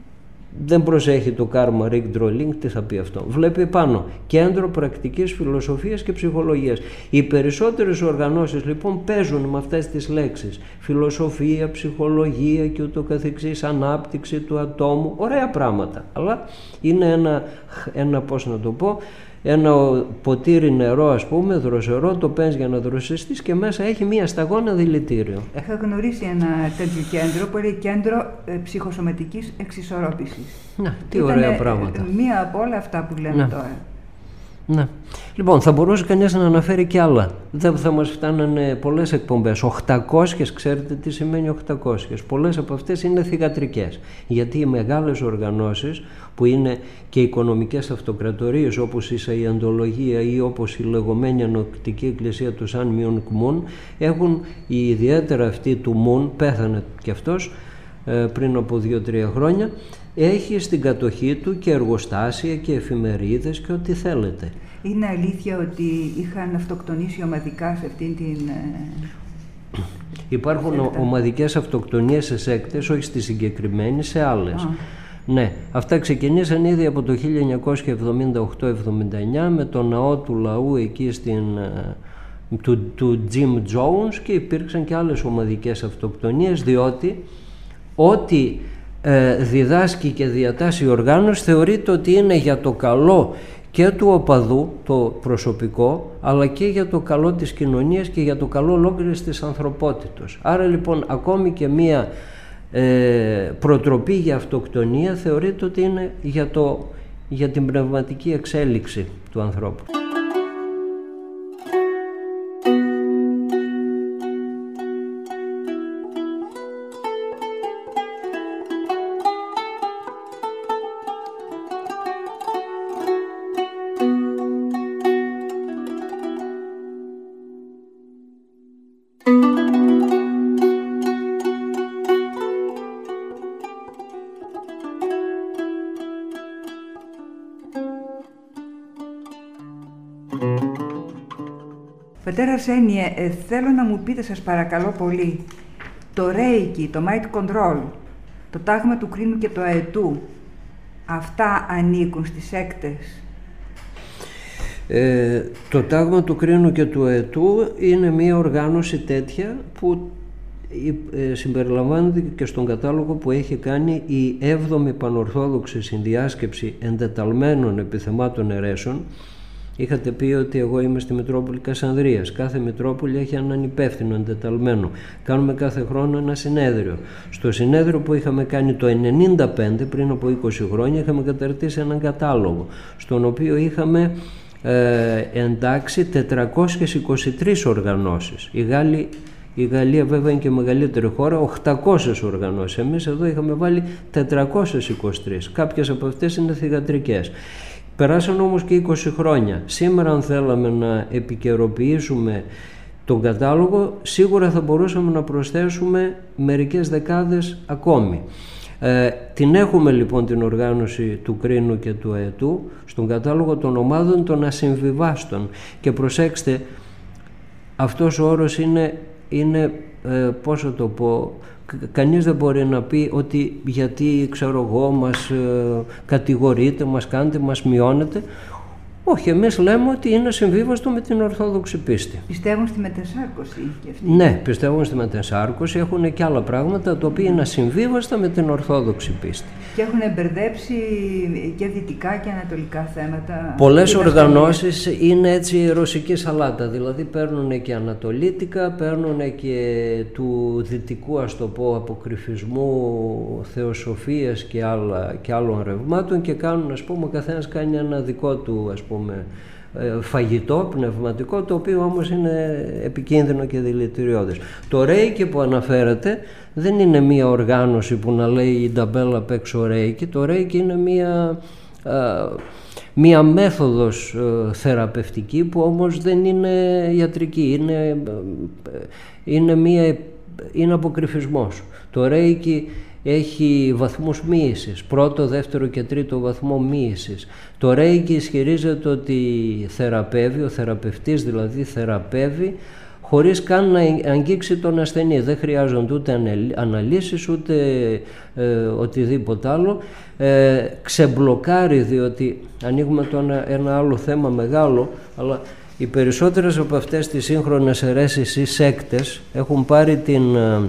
δεν προσέχει το Karma Rig Droling, τι θα πει αυτό. Βλέπει πάνω Κέντρο Πρακτικής Φιλοσοφίας και Ψυχολογίας. Οι περισσότερες οργανώσεις λοιπόν παίζουν με αυτές τις λέξεις, φιλοσοφία, ψυχολογία και ούτω καθεξής, ανάπτυξη του ατόμου, ωραία πράγματα, αλλά είναι ένα, ένα πώς να το πω, ένα ποτήρι νερό, ας πούμε, δροσερό, το παίρνεις για να δροσιστείς και μέσα έχει μία σταγόνα δηλητήριο. Έχω γνωρίσει ένα τέτοιο κέντρο που είναι κέντρο ε, ψυχοσωματικής εξισορρόπησης. Να, τι Ήτανε ωραία πράγματα. Μία από όλα αυτά που λέμε, ναι, τώρα. Ναι. Λοιπόν, θα μπορούσε κανείς να αναφέρει και άλλα. Δεν θα μας φτάνανε πολλές εκπομπές. οκτακόσιες, ξέρετε τι σημαίνει οκτακόσιες. Πολλές από αυτές είναι θυγατρικές. Γιατί οι μεγάλες οργανώσεις που είναι και οικονομικές αυτοκρατορίες, όπως η Σαϊοντολογία ή όπως η λεγόμενη Ανοπτική Εκκλησία του Σαν Μιον Κμούν, έχουν, ιδιαίτερα αυτή του Μουν, πέθανε κι αυτός πριν από δύο τρία χρόνια, έχει στην κατοχή του και εργοστάσια και εφημερίδες και ό,τι θέλετε. Είναι αλήθεια ότι είχαν αυτοκτονήσει ομαδικά σε αυτήν την... Υπάρχουν σέκτα. Ομαδικές αυτοκτονίες σε σέκτες, όχι στη συγκεκριμένη, σε άλλες. Ah. Ναι, αυτά ξεκινήσαν ήδη από το χίλια εννιακόσια εβδομήντα οκτώ εβδομήντα εννιά με το ναό του λαού εκεί στην... του, του Jim Jones, και υπήρξαν και άλλες ομαδικές αυτοκτονίες, διότι ό,τι ε, διδάσκει και διατάσσει η οργάνωση θεωρείται ότι είναι για το καλό και του οπαδού, το προσωπικό, αλλά και για το καλό της κοινωνίας και για το καλό ολόκληρης της ανθρωπότητος. Άρα λοιπόν ακόμη και μία ε, προτροπή για αυτοκτονία θεωρείται ότι είναι για, το, για την πνευματική εξέλιξη του ανθρώπου. Πατέρα Αρσένιε, ε, θέλω να μου πείτε, σας παρακαλώ πολύ, το Reiki, το Mind Control, το τάγμα του κρίνου και του αετού, αυτά ανήκουν στις σέκτες? Ε, το τάγμα του κρίνου και του αετού είναι μια οργάνωση τέτοια που ε, συμπεριλαμβάνεται και στον κατάλογο που έχει κάνει η έβδομη Πανορθόδοξη Συνδιάσκεψη Εντεταλμένων Επιθεμάτων Αιρέσεων. Είχατε πει ότι εγώ είμαι στη Μητρόπολη Κασανδρίας. Κάθε Μητρόπολη έχει έναν υπεύθυνο εντεταλμένο. Κάνουμε κάθε χρόνο ένα συνέδριο. Στο συνέδριο που είχαμε κάνει το ενενήντα πέντε, πριν από είκοσι χρόνια, είχαμε καταρτήσει έναν κατάλογο, στον οποίο είχαμε ε, εντάξει τετρακόσιες είκοσι τρεις οργανώσεις. Οι Γάλλοι, η Γαλλία βέβαια είναι και μεγαλύτερη χώρα, οκτακόσιες οργανώσεις. Εμείς εδώ είχαμε βάλει τετρακόσιες είκοσι τρεις. Κάποιες από αυτές είναι θυγατρικές. Περάσαν όμως και είκοσι χρόνια. Σήμερα αν θέλαμε να επικαιροποιήσουμε τον κατάλογο, σίγουρα θα μπορούσαμε να προσθέσουμε μερικές δεκάδες ακόμη. Ε, την έχουμε λοιπόν την οργάνωση του κρίνου και του αετού στον κατάλογο των ομάδων των ασυμβιβάστων. Και προσέξτε, αυτός ο όρος είναι, είναι ε, πώς θα το πω, κανείς δεν μπορεί να πει ότι γιατί ξέρω εγώ μας ε, κατηγορείτε, μας κάνετε, μας μειώνετε. Όχι, εμείς λέμε ότι είναι συμβίβαστο με την Ορθόδοξη πίστη. Πιστεύουν στη μετεσάρκωση και αυτοί. Ναι, πιστεύουν στη μετεσάρκωση. Έχουν και άλλα πράγματα τα οποία είναι ασυμβίβαστα με την Ορθόδοξη πίστη. Και έχουν μπερδέψει και δυτικά και ανατολικά θέματα. Πολλές οργανώσεις είναι έτσι ρωσική σαλάτα. Δηλαδή παίρνουν και ανατολίτικα, παίρνουν και του δυτικού, ας το πω, αποκρυφισμού, θεοσοφίας και, άλλα, και άλλων ρευμάτων και κάνουν, ας πούμε, ο καθένας κάνει ένα δικό του, ας πούμε, φαγητό πνευματικό, το οποίο όμως είναι επικίνδυνο και δηλητηριώδες. Το Ρέικι που αναφέρατε δεν είναι μία οργάνωση που να λέει η Νταμπέλα απ' έξω Ρέικι. Το Ρέικι είναι μία, α, μία μέθοδος α, θεραπευτική που όμως δεν είναι ιατρική, είναι, είναι, μία, είναι αποκρυφισμός. Το Ρέικι έχει βαθμούς μοίησης, πρώτο, δεύτερο και τρίτο βαθμό μοίησης. Το Ρέικι ισχυρίζεται ότι θεραπεύει, ο θεραπευτής δηλαδή θεραπεύει χωρίς καν να αγγίξει τον ασθενή. Δεν χρειάζονται ούτε αναλύσεις ούτε ε, οτιδήποτε άλλο. Ε, ξεμπλοκάρει, διότι ανοίγουμε το ένα, ένα άλλο θέμα μεγάλο, αλλά οι περισσότερες από αυτές τις σύγχρονες αιρέσεις ή σέκτες έχουν πάρει την...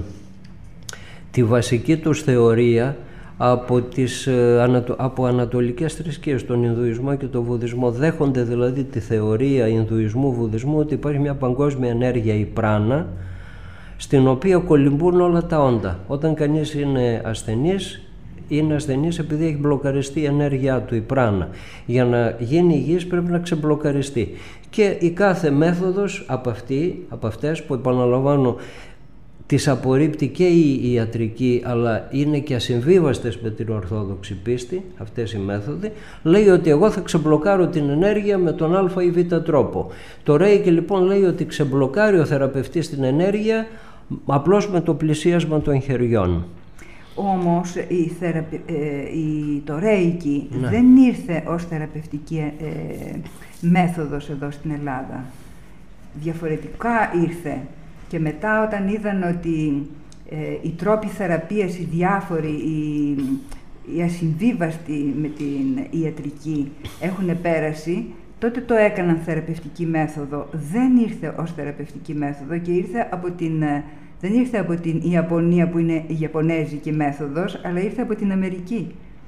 τη βασική τους θεωρία από, τις, από ανατολικές θρησκείες, τον Ινδουισμό και τον Βουδισμό. Δέχονται δηλαδή τη θεωρία Ινδουισμού, Βουδισμού ότι υπάρχει μια παγκόσμια ενέργεια, η πράνα, στην οποία κολυμπούν όλα τα όντα. Όταν κανείς είναι ασθενής, είναι ασθενής επειδή έχει μπλοκαριστεί η ενέργειά του, η πράνα. Για να γίνει υγιής πρέπει να ξεμπλοκαριστεί. Και η κάθε μέθοδος από, αυτή, από αυτές που επαναλαμβάνω τις απορρίπτει και η ιατρική, αλλά είναι και ασυμβίβαστες με την Ορθόδοξη πίστη, αυτές οι μέθοδοι, λέει ότι εγώ θα ξεμπλοκάρω την ενέργεια με τον α ή β τρόπο. Το Ρέικι λοιπόν λέει ότι ξεμπλοκάρει ο θεραπευτής την ενέργεια απλώς με το πλησίασμα των χεριών. Όμως η θεραπε... ε, η... το Ρέικι ναι. δεν ήρθε ως θεραπευτική ε, μέθοδος εδώ στην Ελλάδα. Διαφορετικά ήρθε. Και μετά όταν είδαν ότι ε, οι τρόποι θεραπείας, οι διάφοροι, οι, οι ασυμβίβαστοι με την ιατρική έχουν πέρασει, τότε το έκαναν θεραπευτική μέθοδο. Δεν ήρθε ως θεραπευτική μέθοδο και ήρθε από την, δεν ήρθε από την Ιαπωνία που είναι η Ιαπωνέζικη μέθοδος, αλλά ήρθε από την Αμερική.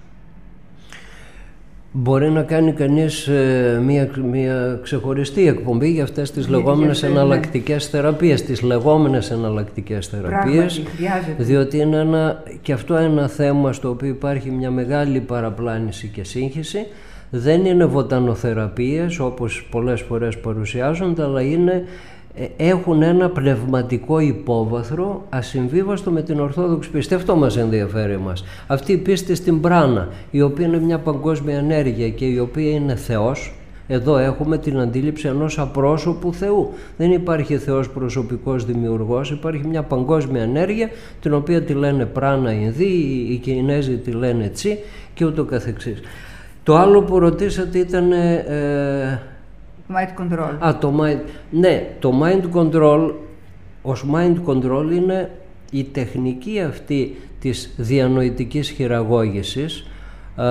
Μπορεί να κάνει κανείς ε, μια, μια ξεχωριστή εκπομπή για αυτές τις λεγόμενες εναλλακτικές θεραπείες, τις λεγόμενες εναλλακτικές θεραπείες, διότι είναι ένα, και αυτό ένα θέμα στο οποίο υπάρχει μια μεγάλη παραπλάνηση και σύγχυση. Δεν είναι βοτανοθεραπείες όπως πολλές φορές παρουσιάζονται, αλλά είναι, έχουν ένα πνευματικό υπόβαθρο ασυμβίβαστο με την Ορθόδοξη πίστη. Αυτό μας ενδιαφέρει εμάς. Αυτή η πίστη στην πράνα, η οποία είναι μια παγκόσμια ενέργεια και η οποία είναι Θεός. Εδώ έχουμε την αντίληψη ενός απρόσωπου Θεού. Δεν υπάρχει Θεός προσωπικός δημιουργός, υπάρχει μια παγκόσμια ενέργεια την οποία τη λένε πράνα Ινδοί, οι Κινέζοι τη λένε Τσι και ούτω καθεξής. Το άλλο που ρωτήσατε ήταν... Ε, Mind control. Α, το mind, ναι, το mind control ως mind control είναι η τεχνική αυτή της διανοητικής χειραγώγησης α,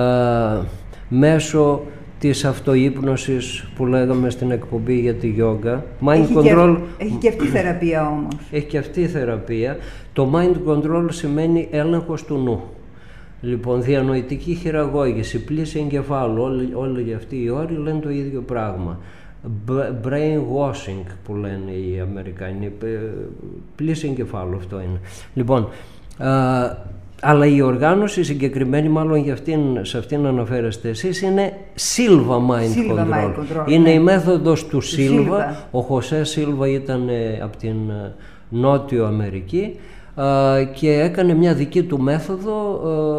μέσω της αυτούπνωσης που λέγαμε στην εκπομπή για τη γιόγκα. Mind έχει, control, και, έχει και αυτή η θεραπεία όμως. Έχει και αυτή η θεραπεία. Το mind control σημαίνει έλεγχος του νου. Λοιπόν, διανοητική χειραγώγηση, πλήση εγκεφάλου, όλοι, όλοι αυτοί οι όροι λένε το ίδιο πράγμα. Brainwashing που λένε οι Αμερικανοί, πλήση εγκεφάλου αυτό είναι. Λοιπόν, α, αλλά η οργάνωση συγκεκριμένη, μάλλον για αυτήν, σε αυτήν αναφέρεστε εσείς, είναι Silva Mind Silva Control. Mind Control. Είναι ναι. η μέθοδος του Silva. Silva. Ο Χωσέ Σίλβα ήταν από την Νότιο Αμερική και έκανε μια δική του μέθοδο,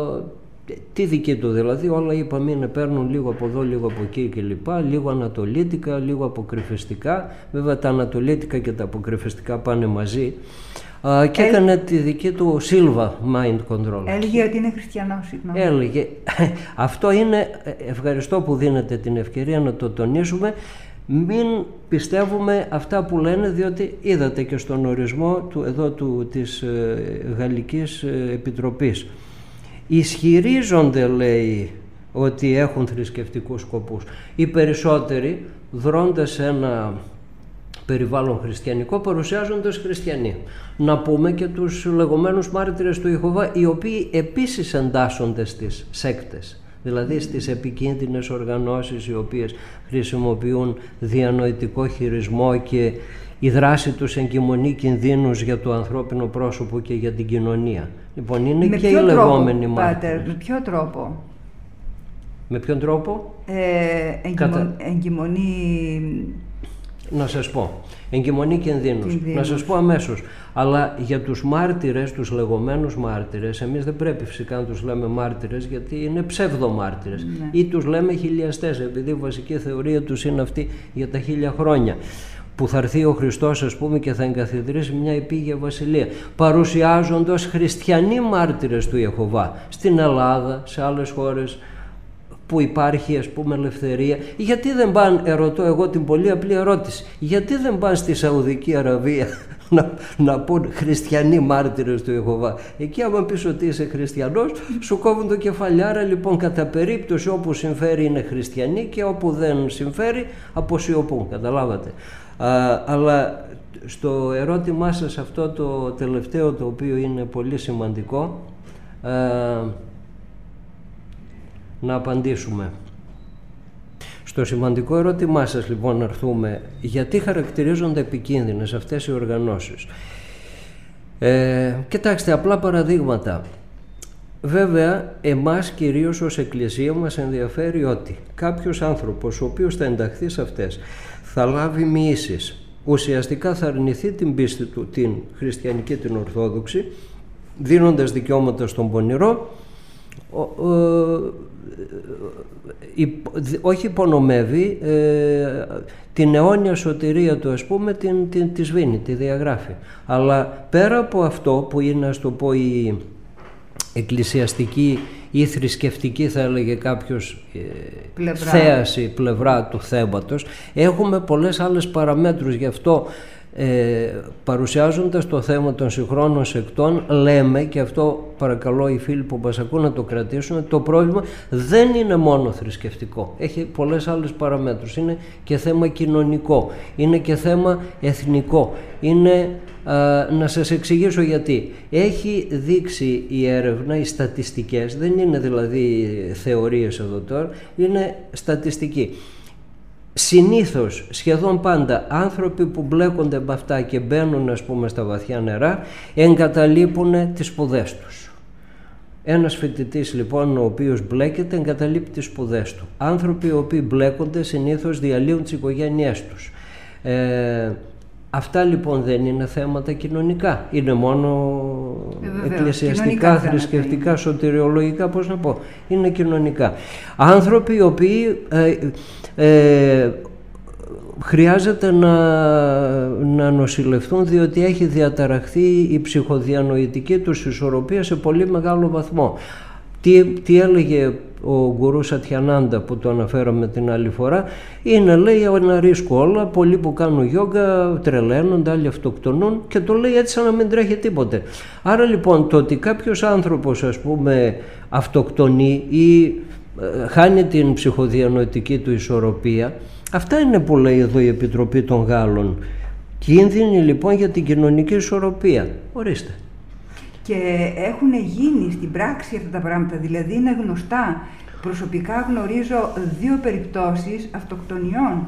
τη δική του δηλαδή, όλα είπαμε είναι παίρνουν λίγο από εδώ, λίγο από εκεί κλπ, λίγο ανατολίτικα, λίγο αποκρυφιστικά, βέβαια τα ανατολίτικα και τα αποκρυφιστικά πάνε μαζί και Έλ... έκανε τη δική του Silva Mind Control. Έλεγε ότι είναι χριστιανός, συγγνώμη. Έλεγε, αυτό είναι, ευχαριστώ που δίνετε την ευκαιρία να το τονίσουμε, μην πιστεύουμε αυτά που λένε, διότι είδατε και στον ορισμό του, εδώ του, της ε, Γαλλικής ε, Επιτροπής. Ισχυρίζονται, λέει, ότι έχουν θρησκευτικούς σκοπούς. Οι περισσότεροι, δρώντας ένα περιβάλλον χριστιανικό, παρουσιάζονται ως χριστιανοί. Να πούμε και τους λεγόμενους μάρτυρες του Ιεχωβά, οι οποίοι επίσης εντάσσονται στις σέκτες, δηλαδή στις επικίνδυνες οργανώσεις οι οποίες χρησιμοποιούν διανοητικό χειρισμό και η δράση τους εγκυμονεί κινδύνους για το ανθρώπινο πρόσωπο και για την κοινωνία. Λοιπόν, είναι με και οι λεγόμενοι τρόπο, μάρτυρες. Πάτερ, με ποιο τρόπο? Με ποιον τρόπο? Ε, εγκυμο, Κατα... Εγκυμονή... Να σας πω. Εγκυμονή κινδύνους. κινδύνους. Να σας πω αμέσως. Αλλά για τους μάρτυρες, τους λεγόμενους μάρτυρες, εμείς δεν πρέπει φυσικά να τους λέμε μάρτυρες, γιατί είναι ψευδομάρτυρες. Ναι. Ή τους λέμε χιλιαστές, επειδή η βασική θεωρία τους είναι αυτή για τα χίλια χρόνια. Που θα έρθει ο Χριστός, ας πούμε, και θα εγκαθιδρύσει μια επίγεια βασιλεία. Παρουσιάζονται ως χριστιανοί μάρτυρες του Ιεχωβά. Στην Ελλάδα, σε άλλες χώρες που υπάρχει, ας πούμε, ελευθερία. Γιατί δεν πάνε, ερωτώ εγώ την πολύ απλή ερώτηση, γιατί δεν πάνε στη Σαουδική Αραβία να, να πούν χριστιανοί μάρτυρες του Ιεχωβά? Εκεί άμα πεις ότι είσαι χριστιανός, σου κόβουν το κεφάλι. Άρα λοιπόν, κατά περίπτωση, όπου συμφέρει είναι χριστιανοί και όπου δεν συμφέρει αποσιωπούν. Καταλάβατε? Α, αλλά στο ερώτημά σας αυτό το τελευταίο, το οποίο είναι πολύ σημαντικό, α, να απαντήσουμε. Στο σημαντικό ερώτημά σας λοιπόν να έρθουμε, γιατί χαρακτηρίζονται επικίνδυνες αυτές οι οργανώσεις. Ε, κοιτάξτε, απλά παραδείγματα. Βέβαια, εμάς κυρίως ως Εκκλησία μας ενδιαφέρει ότι κάποιος άνθρωπος ο οποίος θα ενταχθεί σε αυτές θα λάβει μοιήσεις. Ουσιαστικά θα αρνηθεί την πίστη του, την χριστιανική, την ορθόδοξη, δίνοντας δικαιώματα στον πονηρό, ο, ο, υ, όχι υπονομεύει ε, την αιώνια σωτηρία του, ας πούμε, την, την, τη σβήνει, τη διαγράφει. Αλλά πέρα από αυτό που είναι, ας το πω, η εκκλησιαστική ή θρησκευτική, θα έλεγε κάποιος, πλευρά. θέαση, πλευρά του θέματος, έχουμε πολλές άλλες παραμέτρους. Γι' αυτό ε, παρουσιάζοντας το θέμα των συγχρόνων σεκτών, λέμε, και αυτό παρακαλώ οι φίλοι που μας ακούν να το κρατήσουν, το πρόβλημα δεν είναι μόνο θρησκευτικό, έχει πολλές άλλες παραμέτρους. Είναι και θέμα κοινωνικό, είναι και θέμα εθνικό, είναι... Uh, να σας εξηγήσω γιατί. Έχει δείξει η έρευνα, οι στατιστικές, δεν είναι δηλαδή θεωρίες εδώ τώρα, είναι στατιστική. Συνήθως, σχεδόν πάντα, άνθρωποι που μπλέκονται με αυτά και μπαίνουν, ας πούμε, στα βαθιά νερά, εγκαταλείπουν τις σπουδές τους. Ένας φοιτητής λοιπόν ο οποίος μπλέκεται εγκαταλείπει τις σπουδές του. Άνθρωποι οι οποίοι μπλέκονται συνήθως διαλύουν τις οικογένειές τους. Ε, Αυτά λοιπόν δεν είναι θέματα κοινωνικά, είναι μόνο ε, εκκλησιαστικά, θρησκευτικά, σωτηριολογικά, πώς να πω, είναι κοινωνικά. Άνθρωποι οι οποίοι ε, ε, χρειάζεται να, να νοσηλευτούν διότι έχει διαταραχθεί η ψυχοδιανοητική τους ισορροπία σε πολύ μεγάλο βαθμό. Τι, τι έλεγε ο γκουρού Σατιανάντα που το αναφέραμε την άλλη φορά, είναι, λέει, ένα ρίσκο όλα, πολλοί που κάνουν γιόγκα τρελαίνονται, άλλοι αυτοκτονούν, και το λέει έτσι σαν να μην τρέχει τίποτε. Άρα λοιπόν το ότι κάποιος άνθρωπος, ας πούμε, αυτοκτονεί ή ε, χάνει την ψυχοδιανοητική του ισορροπία, αυτά είναι που λέει εδώ η Επιτροπή των Γάλλων. Κίνδυνοι λοιπόν για την κοινωνική ισορροπία. Ορίστε. Και έχουν γίνει στην πράξη αυτά τα πράγματα, δηλαδή είναι γνωστά. Προσωπικά γνωρίζω δύο περιπτώσεις αυτοκτονιών.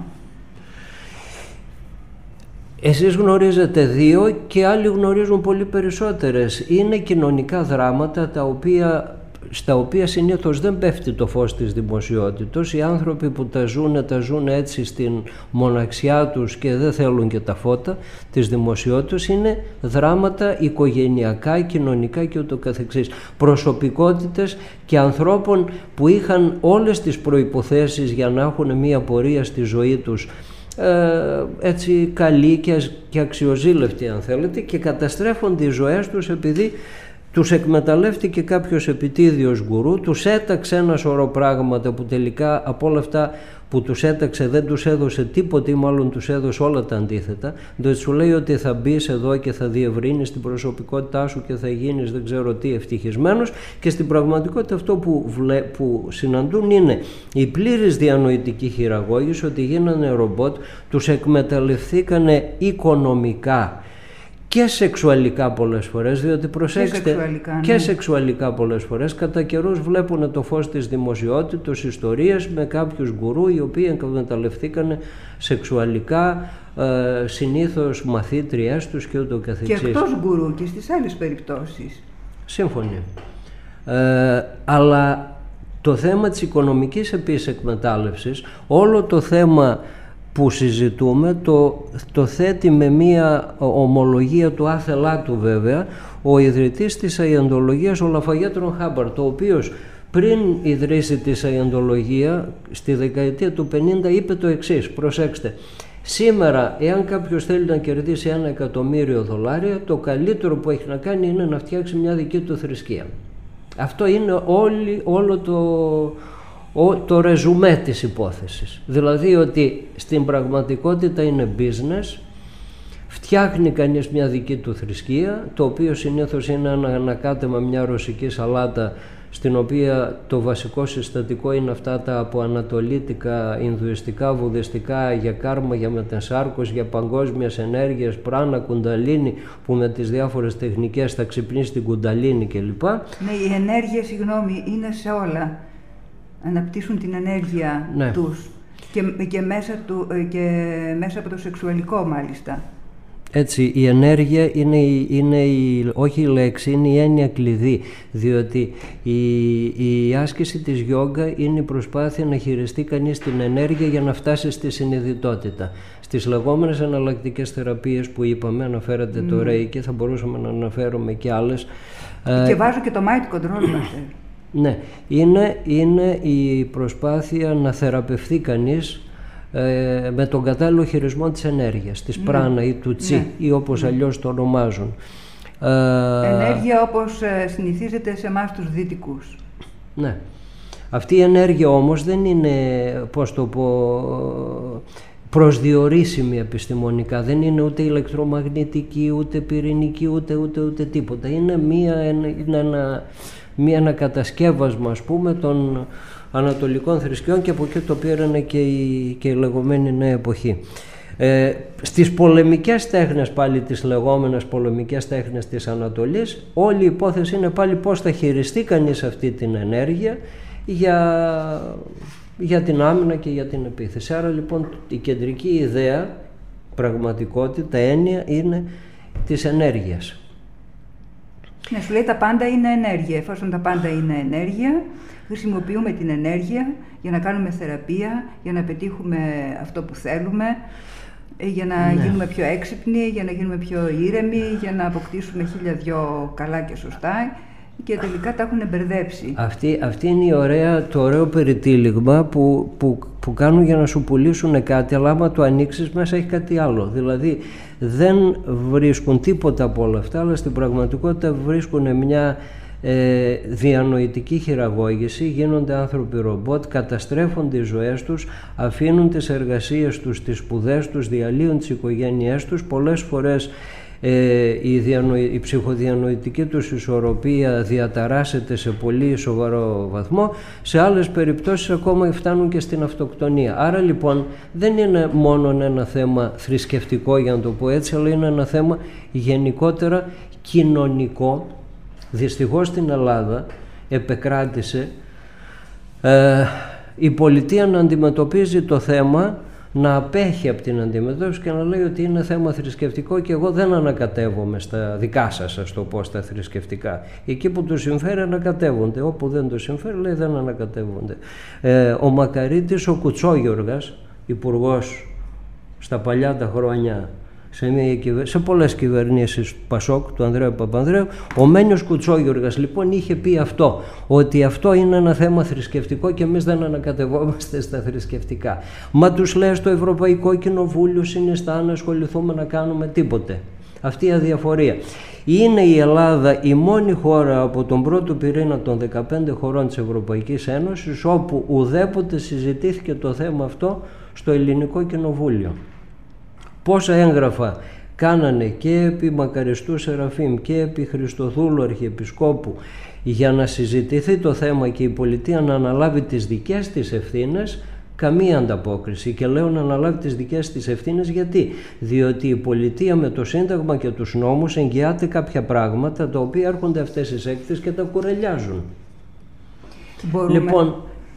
Εσείς γνωρίζετε δύο και άλλοι γνωρίζουν πολύ περισσότερες. Είναι κοινωνικά δράματα τα οποία, στα οποία συνήθως δεν πέφτει το φως της δημοσιότητος. Οι άνθρωποι που τα ζουν, τα ζουν έτσι στην μοναξιά τους και δεν θέλουν και τα φώτα της δημοσιότητας. Είναι δράματα οικογενειακά, κοινωνικά και ούτω καθεξής. Προσωπικότητες και ανθρώπων που είχαν όλες τις προϋποθέσεις για να έχουν μία πορεία στη ζωή τους ε, έτσι καλή και, και αξιοζήλευτη, αν θέλετε, και καταστρέφονται οι ζωές τους επειδή τους εκμεταλλεύτηκε κάποιος επιτίδιος γκουρού, τους έταξε ένα σωρό πράγματα που τελικά από όλα αυτά που τους έταξε δεν τους έδωσε τίποτε ή μάλλον τους έδωσε όλα τα αντίθετα. Δηλαδή σου λέει ότι θα μπεις εδώ και θα διευρύνεις την προσωπικότητά σου και θα γίνεις δεν ξέρω τι ευτυχισμένος, και στην πραγματικότητα αυτό που, βλέ, που συναντούν είναι η πλήρης διανοητική χειραγώγηση, ότι γίνανε ρομπότ, τους εκμεταλλευθήκανε οικονομικά και σεξουαλικά πολλές φορές, διότι προσέξτε, και σεξουαλικά, ναι. και σεξουαλικά πολλές φορές, κατά καιρούς βλέπουν το φως της δημοσιότητας, ιστορίες με κάποιους γκουρού οι οποίοι εκμεταλλευθήκαν σεξουαλικά ε, συνήθως μαθήτριές τους και ούτω καθεξής. Και εκτός γκουρού και στις άλλες περιπτώσεις. Σύμφωνοι. Ε, αλλά το θέμα της οικονομικής επίσης εκμετάλλευσης, όλο το θέμα που συζητούμε το, το θέτει με μία ομολογία του άθελά του βέβαια ο ιδρυτής της Σαϊεντολογίας, ο Λαφαγέτ Χάμπαρ, το οποίος πριν ιδρύσει τη Σαϊεντολογία στη δεκαετία του πενήντα είπε το εξής, προσέξτε, σήμερα εάν κάποιος θέλει να κερδίσει ένα εκατομμύριο δολάρια, το καλύτερο που έχει να κάνει είναι να φτιάξει μια δική του θρησκεία. Αυτό είναι όλη, όλο το... το ρεζουμέ της υπόθεσης. Δηλαδή ότι στην πραγματικότητα είναι business, φτιάχνει κανείς μια δική του θρησκεία, το οποίο συνήθως είναι ένα ανακάτεμα μια ρωσική σαλάτα, στην οποία το βασικό συστατικό είναι αυτά τα από ανατολίτικα, ινδουιστικά, βουδιστικά, για κάρμα, για μετεσάρκωση, για παγκόσμιες ενέργειες, πράνα, κουνταλίνη, που με τις διάφορες τεχνικές θα ξυπνήσει την κουνταλίνη κλπ. Ναι, η ενέργεια, συγγνώμη, είναι σε όλα. Αναπτύσσουν την ενέργεια ναι. τους και, και, μέσα του, και μέσα από το σεξουαλικό μάλιστα. Έτσι, η ενέργεια είναι, είναι η, όχι η λέξη, είναι η έννοια κλειδί, διότι η, η άσκηση της γιόγκα είναι η προσπάθεια να χειριστεί κανείς την ενέργεια για να φτάσει στη συνειδητότητα. Στις λεγόμενες εναλλακτικές θεραπείες που είπαμε, αναφέρατε mm. το Reiki, θα μπορούσαμε να αναφέρουμε και άλλες. Και βάζω και το mind control μας. Ναι, είναι, είναι η προσπάθεια να θεραπευθεί κανείς ε, με τον κατάλληλο χειρισμό της ενέργειας, της ναι. πράνα ή του τσι ναι. ή όπως ναι. αλλιώς το ονομάζουν. Ενέργεια όπως ε, συνηθίζεται σε εμάς τους δυτικούς. Ναι. Αυτή η ενέργεια όμως δεν είναι, πώς το πω, προσδιορίσιμη επιστημονικά. Δεν είναι ούτε ηλεκτρομαγνητική, ούτε πυρηνική, ούτε, ούτε, ούτε τίποτα. Είναι, μία, είναι ένα... μία ανακατασκεύασμα, ας πούμε, των ανατολικών θρησκειών, και από εκεί το πήρανε και η, και η λεγόμενη νέα εποχή. Ε, στις πολεμικές τέχνες πάλι, τις λεγόμενες πολεμικές τέχνες της Ανατολής, όλη η υπόθεση είναι πάλι πώς θα χειριστεί κανείς αυτή την ενέργεια για, για την άμυνα και για την επίθεση. Άρα λοιπόν η κεντρική ιδέα, πραγματικότητα, έννοια είναι της ενέργειας. Ναι, σου λέει τα πάντα είναι ενέργεια. Εφόσον τα πάντα είναι ενέργεια, χρησιμοποιούμε την ενέργεια για να κάνουμε θεραπεία, για να πετύχουμε αυτό που θέλουμε, για να ναι. γίνουμε πιο έξυπνοι, για να γίνουμε πιο ήρεμοι, για να αποκτήσουμε χίλια δυο καλά και σωστά, και τελικά τα έχουν μπερδέψει. Αυτή, αυτή είναι η ωραία, το ωραίο περιτύλιγμα που, που, που κάνουν για να σου πουλήσουν κάτι, αλλά άμα το ανοίξεις μέσα έχει κάτι άλλο. Δηλαδή δεν βρίσκουν τίποτα από όλα αυτά, αλλά στην πραγματικότητα βρίσκουν μια ε, διανοητική χειραγώγηση, γίνονται άνθρωποι ρομπότ, καταστρέφονται οι ζωές τους, αφήνουν τις εργασίες τους, τις σπουδές τους, διαλύουν τις οικογένειές τους. Πολλές φορές Ε, η, διανοη, η ψυχοδιανοητική τους ισορροπία διαταράσσεται σε πολύ σοβαρό βαθμό, σε άλλες περιπτώσεις ακόμα φτάνουν και στην αυτοκτονία. Άρα λοιπόν δεν είναι μόνο ένα θέμα θρησκευτικό, για να το πω έτσι, αλλά είναι ένα θέμα γενικότερα κοινωνικό. Δυστυχώς στην Ελλάδα επεκράτησε ε, η πολιτεία να αντιμετωπίζει το θέμα, να απέχει από την αντιμετώπιση και να λέει ότι είναι θέμα θρησκευτικό, και εγώ δεν ανακατεύομαι στα δικά σας, ας το πω, στα θρησκευτικά. Εκεί που τους συμφέρει ανακατεύονται, όπου δεν τους συμφέρει λέει δεν ανακατεύονται. Ε, ο Μακαρίτης ο Κουτσόγιοργας, υπουργός στα παλιά τα χρόνια, σε, μια, σε πολλές κυβερνήσεις του Πασόκ, του Ανδρέου Παπανδρέου, ο Μένιος Κουτσόγιοργας λοιπόν είχε πει αυτό, ότι αυτό είναι ένα θέμα θρησκευτικό και εμείς δεν ανακατευόμαστε στα θρησκευτικά. Μα τους λέει στο Ευρωπαϊκό Κοινοβούλιο συνιστά να ασχοληθούμε να κάνουμε τίποτε. αυτή η αδιαφορία. Είναι η Ελλάδα η μόνη χώρα από τον πρώτο πυρήνα των δεκαπέντε χωρών της Ευρωπαϊκής Ένωσης όπου ουδέποτε συζητήθηκε το θέμα αυτό στο Ελληνικό Κοινοβούλιο. Πόσα έγγραφα κάνανε και επί Μακαριστού Σεραφείμ και επί Χριστοδούλου Αρχιεπισκόπου για να συζητηθεί το θέμα και η πολιτεία να αναλάβει τις δικές της ευθύνες, καμία ανταπόκριση. Και λέω να αναλάβει τις δικές της ευθύνες γιατί? Διότι η πολιτεία με το Σύνταγμα και τους νόμους εγγυάται κάποια πράγματα τα οποία έρχονται αυτές τις έκτες και τα κουρελιάζουν. Μπορούμε. Λοιπόν,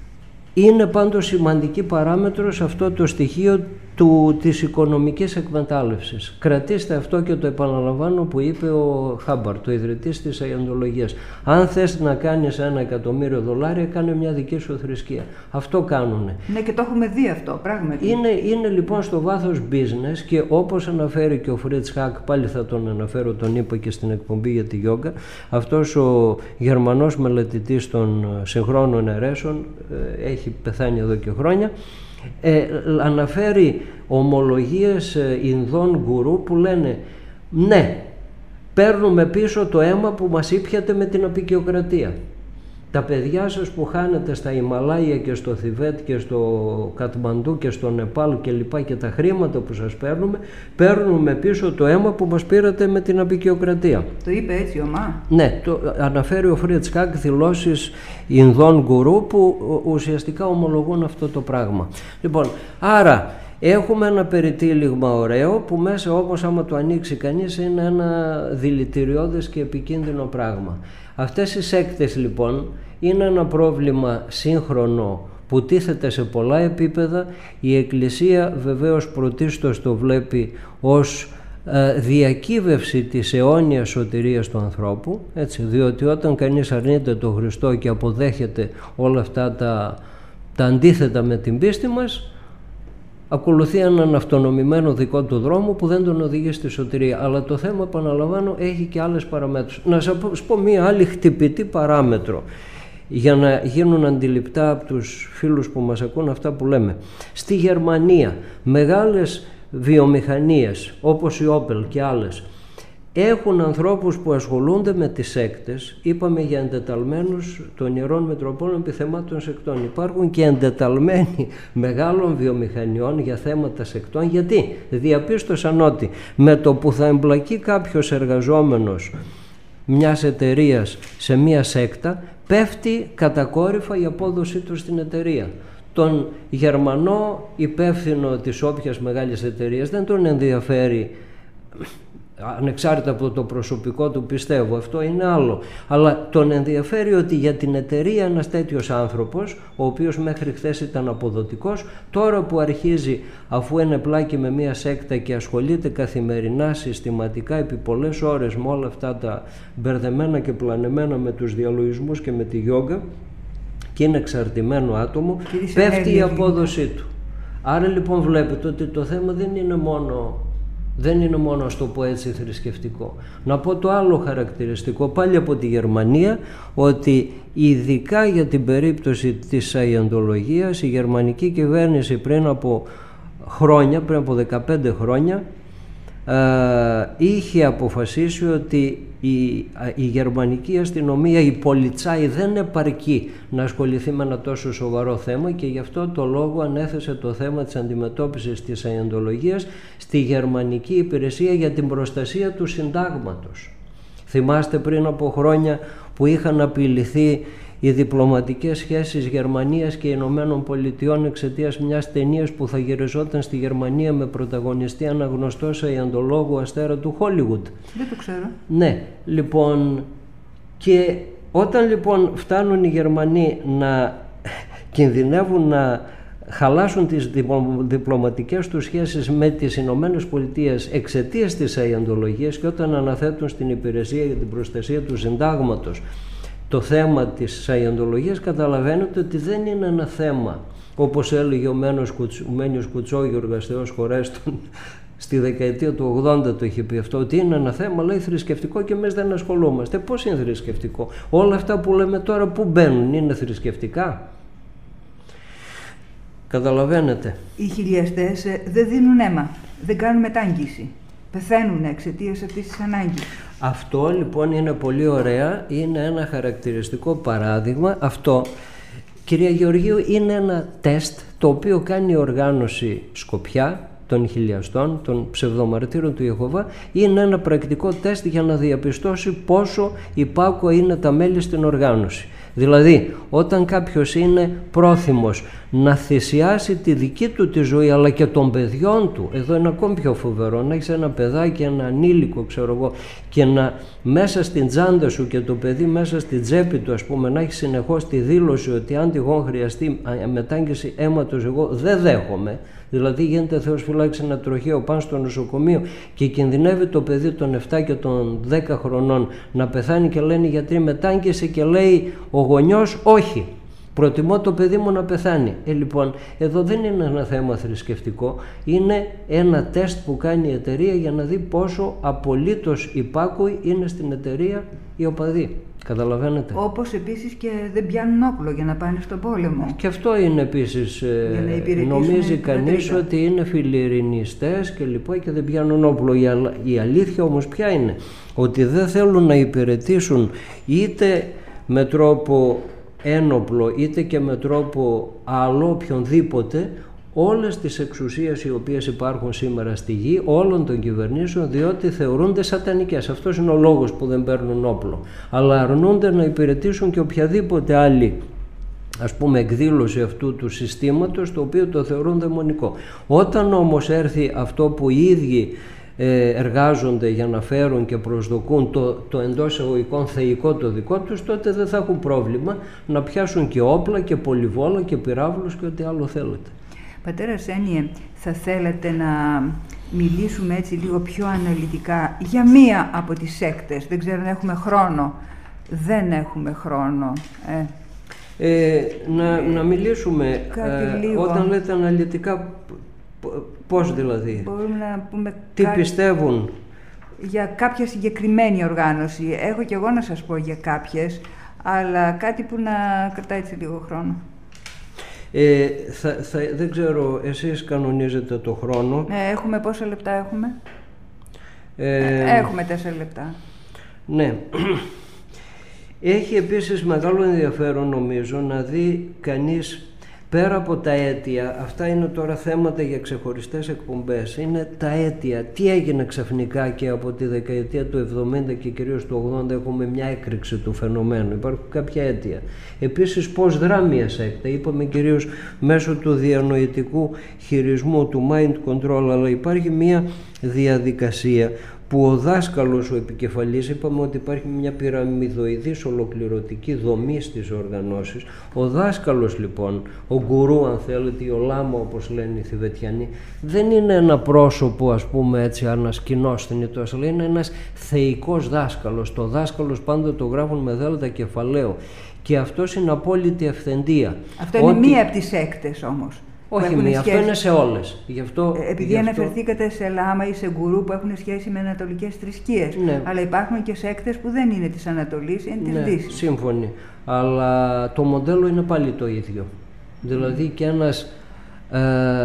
είναι πάντως σημαντική παράμετρος αυτό το στοιχείο του, της οικονομικής εκμετάλλευσης. Κρατήστε αυτό και το επαναλαμβάνω που είπε ο Χάμπαρ, το ιδρυτής της Σαϊοντολογίας. Αν θες να κάνεις ένα εκατομμύριο δολάρια, κάνε μια δική σου θρησκεία. Αυτό κάνουνε. Ναι, και το έχουμε δει αυτό, πράγματι. Είναι, είναι λοιπόν στο βάθος business και όπως αναφέρει και ο Φριτς Χακ, πάλι θα τον αναφέρω, τον είπα και στην εκπομπή για τη γιόγκα, αυτός ο Γερμανός μελετητής των συγχρόνων αιρέσεων, έχει πεθάνει εδώ και χρόνια, Ε, αναφέρει ομολογίες ε, Ινδών γκουρού που λένε ναι, παίρνουμε πίσω το αίμα που μας ήπιατε με την αποικιοκρατία. Τα παιδιά σας που χάνετε στα Ιμαλάια και στο Θιβέτ και στο Κατμαντού και στο Νεπάλ και λοιπά και τα χρήματα που σας παίρνουμε, παίρνουμε πίσω το αίμα που μας πήρατε με την αποικιοκρατία. Το είπε έτσι ο Μα. Ναι, το αναφέρει ο Φριτς Χακ δηλώσεις Ινδών γκουρού που ουσιαστικά ομολογούν αυτό το πράγμα. Λοιπόν, άρα έχουμε ένα περιτύλιγμα ωραίο που μέσα όμως άμα το ανοίξει κανείς είναι ένα δηλητηριώδες και επικίνδυνο πράγμα. Αυτές οι σέκτες λοιπόν είναι ένα πρόβλημα σύγχρονο που τίθεται σε πολλά επίπεδα. Η Εκκλησία βεβαίως πρωτίστως το βλέπει ως ε, διακύβευση της αιώνιας σωτηρίας του ανθρώπου, έτσι, διότι όταν κανείς αρνείται τον Χριστό και αποδέχεται όλα αυτά τα, τα αντίθετα με την πίστη μας, ακολουθεί έναν αυτονομημένο δικό του δρόμο που δεν τον οδηγεί στη σωτηρία. Αλλά το θέμα, επαναλαμβάνω, έχει και άλλες παραμέτρους. Να σας πω μία άλλη χτυπητή παράμετρο για να γίνουν αντιληπτά από τους φίλους που μας ακούν αυτά που λέμε. Στη Γερμανία μεγάλες βιομηχανίες όπως η Όπελ και άλλες έχουν ανθρώπους που ασχολούνται με τις σέκτες. Είπαμε για εντεταλμένους των Ιερών Μητροπόλων επί θεμάτων σεκτών. Υπάρχουν και εντεταλμένοι μεγάλων βιομηχανιών για θέματα σεκτών. Γιατί? Διαπίστωσαν ότι με το που θα εμπλακεί κάποιος εργαζόμενος μιας εταιρείας σε μια σέκτα, πέφτει κατακόρυφα η απόδοσή του στην εταιρεία. Τον Γερμανό υπεύθυνο της όποιας μεγάλης εταιρείας δεν τον ενδιαφέρει, ανεξάρτητα από το προσωπικό του, πιστεύω, αυτό είναι άλλο, αλλά τον ενδιαφέρει ότι για την εταιρεία ένας τέτοιος άνθρωπος, ο οποίος μέχρι χθες ήταν αποδοτικός, τώρα που αρχίζει, αφού είναι πλάκη με μία σέκτα και ασχολείται καθημερινά συστηματικά επί πολλές ώρες με όλα αυτά τα μπερδεμένα και πλανεμένα με τους διαλογισμούς και με τη γιόγκα και είναι εξαρτημένο άτομο, πέφτει η απόδοσή του. Άρα λοιπόν βλέπετε ότι το θέμα δεν είναι μόνο Δεν είναι μόνο, ας το πω έτσι, θρησκευτικό. Να πω το άλλο χαρακτηριστικό πάλι από τη Γερμανία, ότι ειδικά για την περίπτωση της Σαϊοντολογίας η γερμανική κυβέρνηση πριν από χρόνια, πριν από δεκαπέντε χρόνια, ε, είχε αποφασίσει ότι η, η γερμανική αστυνομία, η Πολιτσάι, δεν επαρκεί να ασχοληθεί με ένα τόσο σοβαρό θέμα και γι' αυτό το λόγο ανέθεσε το θέμα της αντιμετώπισης της Σαϊοντολογίας στη Γερμανική Υπηρεσία για την Προστασία του Συντάγματος. Θυμάστε πριν από χρόνια που είχαν απειληθεί οι διπλωματικές σχέσεις Γερμανίας και Ηνωμένων Πολιτειών εξαιτίας μιας ταινίας που θα γυριζόταν στη Γερμανία με πρωταγωνιστή αναγνωστό σαϊοντολόγο αστέρα του Χόλιγουντ. Δεν το ξέρω. Ναι, λοιπόν, και όταν λοιπόν φτάνουν οι Γερμανοί να κινδυνεύουν να χαλάσουν τις διπλωματικές τους σχέσεις με τις Ηνωμένες Πολιτείες εξαιτίας της σαϊοντολογίας και όταν αναθέτουν στην Υπηρεσία για την Προστασία του Συντάγματος το θέμα της σαϊοντολογίας, καταλαβαίνετε ότι δεν είναι ένα θέμα, όπως έλεγε ο Μένιος Κουτσόγιοργας, Θεός χωρέστον, στη δεκαετία του ογδόντα το είχε πει αυτό, ότι είναι ένα θέμα, λέει, θρησκευτικό και εμείς δεν ασχολούμαστε. Πώς είναι θρησκευτικό? Όλα αυτά που λέμε τώρα που μπαίνουν, είναι θρησκευτικά? Καταλαβαίνετε. Οι χιλιαστές δεν δίνουν αίμα, δεν κάνουν μετάγγιση. πεθαίνουν εξαιτίας αυτής της ανάγκης. Αυτό λοιπόν είναι πολύ ωραία, είναι ένα χαρακτηριστικό παράδειγμα. Αυτό, κυρία Γεωργίου, είναι ένα τεστ το οποίο κάνει η οργάνωση Σκοπιά των χιλιαστών, των ψευδομαρτύρων του Ιεχωβά. Είναι ένα πρακτικό τεστ για να διαπιστώσει πόσο υπάκουα είναι τα μέλη στην οργάνωση. Δηλαδή, όταν κάποιος είναι πρόθυμος να θυσιάσει τη δική του τη ζωή αλλά και των παιδιών του, εδώ είναι ακόμη πιο φοβερό, να έχεις ένα παιδάκι, ένα ανήλικο ξέρω εγώ, και να μέσα στην τσάντα σου και το παιδί μέσα στην τσέπη του, ας πούμε, να έχει συνεχώς τη δήλωση ότι αν τυχόν χρειαστεί μετάγγιση αίματος εγώ δεν δέχομαι. Δηλαδή γίνεται Θεός φυλάξει ένα τροχαίο πάνω στο νοσοκομείο και κινδυνεύει το παιδί των επτά και των δέκα χρονών να πεθάνει και λένε οι γιατροί μετάγγισε, και λέει ο γονιός όχι, προτιμώ το παιδί μου να πεθάνει. Ε, λοιπόν, εδώ δεν είναι ένα θέμα θρησκευτικό, είναι ένα τεστ που κάνει η εταιρεία για να δει πόσο απολύτως υπάκουοι είναι στην εταιρεία οι οπαδοί. Καταλαβαίνετε. Όπως επίσης και δεν πιάνουν όπλο για να πάνε στον πόλεμο. Και αυτό είναι επίσης, ε, νομίζει κανείς ότι είναι φιλιρινιστές και λοιπά και δεν πιάνουν όπλο. Η, α, η αλήθεια όμως ποια είναι? Ότι δεν θέλουν να υπηρετήσουν είτε με τρόπο ένοπλο είτε και με τρόπο άλλο οποιονδήποτε όλες τις εξουσίες οι οποίες υπάρχουν σήμερα στη γη, όλων των κυβερνήσεων, διότι θεωρούνται σατανικές. Αυτός είναι ο λόγος που δεν παίρνουν όπλο. Αλλά αρνούνται να υπηρετήσουν και οποιαδήποτε άλλη, ας πούμε, εκδήλωση αυτού του συστήματος, το οποίο το θεωρούν δαιμονικό. Όταν όμως έρθει αυτό που οι ίδιοι ε, εργάζονται για να φέρουν και προσδοκούν το, το εντός εισαγωγικών θεϊκό το δικό τους, τότε δεν θα έχουν πρόβλημα να πιάσουν και όπλα και πολυβόλα και πυράβλους και ό,τι άλλο θέλετε. Πατέρα Αρσένιε, θα θέλατε να μιλήσουμε έτσι λίγο πιο αναλυτικά για μία από τις σέκτες? Δεν ξέρω αν έχουμε χρόνο. Δεν έχουμε χρόνο. Ε. Ε, να, να μιλήσουμε, ε, όταν λέτε αναλυτικά, πώς δηλαδή? Μπορούμε να πούμε τι κάτι πιστεύουν? Για κάποια συγκεκριμένη οργάνωση. Έχω κι εγώ να σας πω για κάποιες, αλλά κάτι που να κρατάει έτσι λίγο χρόνο. Ε, θα, θα, δεν ξέρω, εσείς κανονίζετε το χρόνο. Ε, έχουμε πόσα λεπτά έχουμε? Ε, έχουμε τέσσερα λεπτά. Ναι. Έχει επίσης μεγάλο ενδιαφέρον νομίζω να δει κανείς πέρα από τα αίτια, αυτά είναι τώρα θέματα για ξεχωριστές εκπομπές, είναι τα αίτια. Τι έγινε ξαφνικά και από τη δεκαετία του εβδομήντα και κυρίως του ογδόντα έχουμε μια έκρηξη του φαινομένου, υπάρχουν κάποια αίτια. Επίσης πώς δρά μια σέκτα, είπαμε κυρίως μέσω του διανοητικού χειρισμού, του mind control, αλλά υπάρχει μια διαδικασία που ο δάσκαλος, ο επικεφαλής, είπαμε ότι υπάρχει μια πυραμιδοειδής ολοκληρωτική δομή στις οργανώσεις. Ο δάσκαλος λοιπόν, ο γκουρού αν θέλετε, ο λάμα όπως λένε οι Θιβετιανοί, δεν είναι ένα πρόσωπο ας πούμε έτσι ανασκηνόσθηνητος, αλλά είναι ένας θεϊκός δάσκαλος. Το δάσκαλος πάντα το γράφουν με δέλτα κεφαλαίο και αυτός είναι απόλυτη αυθεντία. Αυτό είναι ότι... μία από τις έκτες όμως. Όχι μία, αυτό είναι σε όλες. Γι' αυτό, Επειδή γι αυτό... αναφερθήκατε σε λάμα ή σε γκουρού που έχουν σχέση με ανατολικές θρησκείες. Ναι. Αλλά υπάρχουν και σέκτες που δεν είναι της Ανατολής, είναι της ναι, Δύσης. σύμφωνοι. Αλλά το μοντέλο είναι πάλι το ίδιο. Δηλαδή και ένας ε,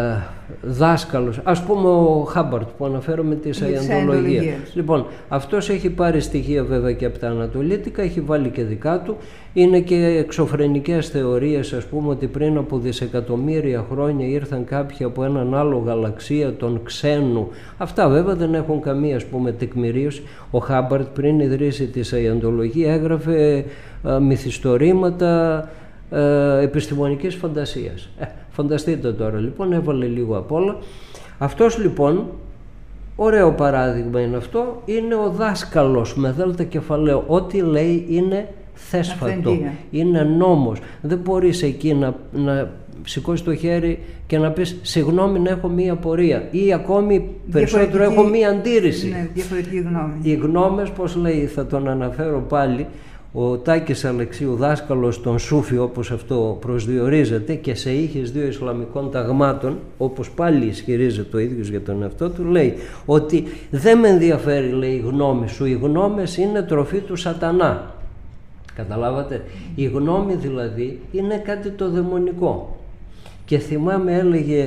δάσκαλος, ας πούμε ο Χάμπαρτ που αναφέρομαι τη Σαϊαντολογία. Λοιπόν, αυτός έχει πάρει στοιχεία βέβαια και από τα Ανατολίτικα, έχει βάλει και δικά του. Είναι και εξωφρενικές θεωρίες, ας πούμε, ότι πριν από δισεκατομμύρια χρόνια ήρθαν κάποιοι από έναν άλλο γαλαξία, τον Ξένου. Αυτά βέβαια δεν έχουν καμία, ας πούμε, τεκμηρίωση. Ο Χάμπαρτ πριν ιδρύσει τη Σαϊαντολογία έγραφε ε, μυθιστορήματα ε, επιστημονικής φαντασίας. Ε, φανταστείτε τώρα λοιπόν, έβαλε λίγο απ' όλα. Αυτός λοιπόν, ωραίο παράδειγμα είναι αυτό, είναι ο δάσκαλος με δέλτα κεφαλαίο. Ό,τι λέει είναι θέσφατο, αυθεντία. Είναι νόμος. Δεν μπορείς εκεί να, να σηκώσεις το χέρι και να πεις συγγνώμη να έχω μία απορία ή ακόμη περισσότερο έχω μία αντίρρηση. Ναι, διαφορετική γνώμη. Οι γνώμες, πώς λέει, θα τον αναφέρω πάλι, ο Τάκης Αλεξίου, δάσκαλος των Σούφι όπως αυτό προσδιορίζεται και σε ήχες δύο Ισλαμικών ταγμάτων, όπως πάλι ισχυρίζεται ο ίδιος για τον εαυτό του, λέει ότι δεν με ενδιαφέρει, λέει, η γνώμη σου, οι γνώμες είναι τροφή του σατανά. Καταλάβατε, η γνώμη δηλαδή είναι κάτι το δαιμονικό. Και θυμάμαι έλεγε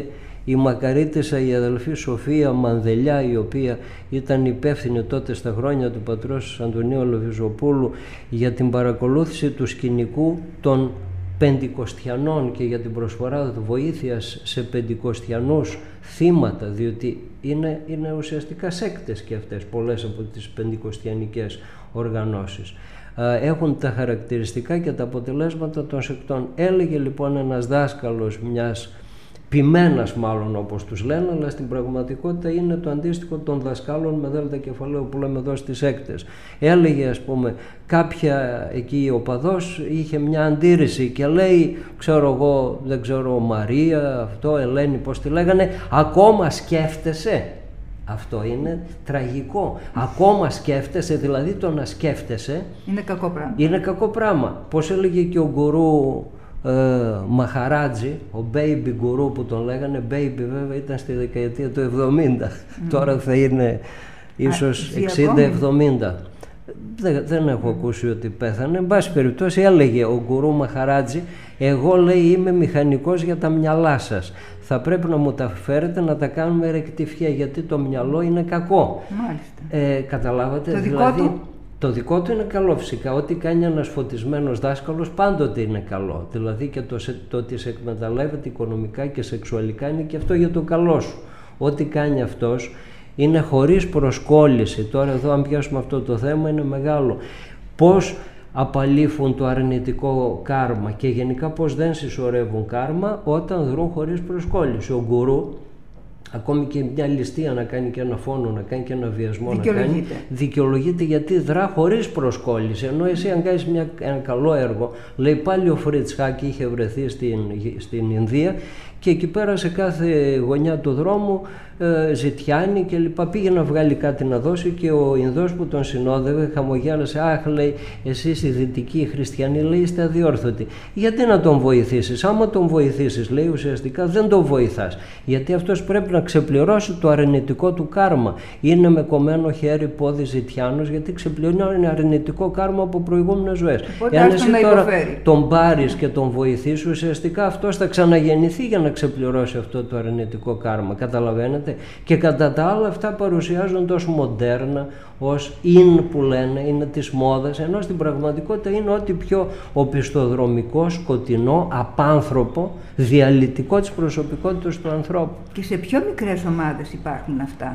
η μακαρίτισσα η αδελφή Σοφία Μανδελιά, η οποία ήταν υπεύθυνη τότε στα χρόνια του πατρός Αντωνίου Λοβιζοπούλου για την παρακολούθηση του σκηνικού των Πεντηκοστιανών και για την προσφορά βοήθειας σε Πεντηκοστιανούς θύματα, διότι είναι, είναι ουσιαστικά σέκτες και αυτές πολλές από τις πεντηκοστιανικές οργανώσεις. Έχουν τα χαρακτηριστικά και τα αποτελέσματα των σεκτών. Έλεγε λοιπόν ένας δάσκαλος μιας ποιμένας, μάλλον όπως τους λένε, αλλά στην πραγματικότητα είναι το αντίστοιχο των δασκάλων με δέλτα κεφαλαίου που λέμε εδώ στις σέκτες. Έλεγε, ας πούμε, κάποια εκεί ο παδός είχε μια αντίρρηση και λέει, ξέρω εγώ, δεν ξέρω, Μαρία, αυτό, Ελένη, πώς τη λέγανε, ακόμα σκέφτεσαι. Αυτό είναι τραγικό. Ακόμα σκέφτεσαι, δηλαδή το να σκέφτεσαι είναι κακό πράγμα. Είναι κακό πράγμα. Πώς έλεγε και ο γκουρού ε, Μαχαράτζη, ο baby γκουρού που τον λέγανε, baby βέβαια ήταν στη δεκαετία του εβδομήντα, mm. τώρα θα είναι ίσως εξήντα εβδομήντα. Δεν, δεν έχω mm. ακούσει ότι πέθανε. Εν πάση περιπτώσει έλεγε ο γκουρού Μαχαράτζη, εγώ λέει είμαι μηχανικός για τα μυαλά σας. Θα πρέπει να μου τα φέρετε να τα κάνουμε ρεκτιφιέ, γιατί το μυαλό είναι κακό. Μάλιστα. Ε, καταλάβατε, το δηλαδή, δικό του... το δικό του είναι καλό φυσικά. Ό,τι κάνει ένας φωτισμένος δάσκαλος πάντοτε είναι καλό. Δηλαδή και το, το ότι σε εκμεταλλεύεται οικονομικά και σεξουαλικά είναι και αυτό για το καλό σου. Ό,τι κάνει αυτός είναι χωρίς προσκόλληση. Τώρα εδώ αν πιάσουμε αυτό το θέμα είναι μεγάλο. Πώς απαλήφουν το αρνητικό κάρμα και γενικά πώς δεν συσσωρεύουν κάρμα όταν δρούν χωρίς προσκόλληση. Ο γκουρού, ακόμη και μια ληστεία να κάνει και ένα φόνο, να κάνει και ένα βιασμό, να κάνει, δικαιολογείται γιατί δρά χωρίς προσκόλληση. Ενώ εσύ αν κάνεις μια, ένα καλό έργο, λέει πάλι ο Φριτς Χάκη είχε βρεθεί στην, στην Ινδία και εκεί πέρα σε κάθε γωνιά του δρόμου ε, ζητιάνει και λοιπά. Πήγε να βγάλει κάτι να δώσει και ο Ινδός που τον συνόδευε χαμογέλασε. Αχ, λέει, εσείς οι δυτικοί χριστιανοί, λέει, είστε αδιόρθωτοι. Γιατί να τον βοηθήσεις? Άμα τον βοηθήσεις, λέει, ουσιαστικά δεν τον βοηθάς. Γιατί αυτός πρέπει να ξεπληρώσει το αρνητικό του κάρμα. Είναι με κομμένο χέρι, πόδι ζητιάνος, γιατί ξεπληρώνει αρνητικό κάρμα από προηγούμενες ζωές. Εάν εσύ τώρα τον πάρεις και τον βοηθήσεις, ουσιαστικά αυτός θα ξαναγεννηθεί για να ξεπληρώσει αυτό το αρνητικό κάρμα. Καταλαβαίνετε? Και κατά τα άλλα αυτά παρουσιάζονται ως μοντέρνα, ως in που λένε, είναι της μόδας, ενώ στην πραγματικότητα είναι ό,τι πιο οπισθοδρομικό, σκοτεινό, απάνθρωπο, διαλυτικό της προσωπικότητας του ανθρώπου. Και σε πιο μικρές ομάδες υπάρχουν αυτά?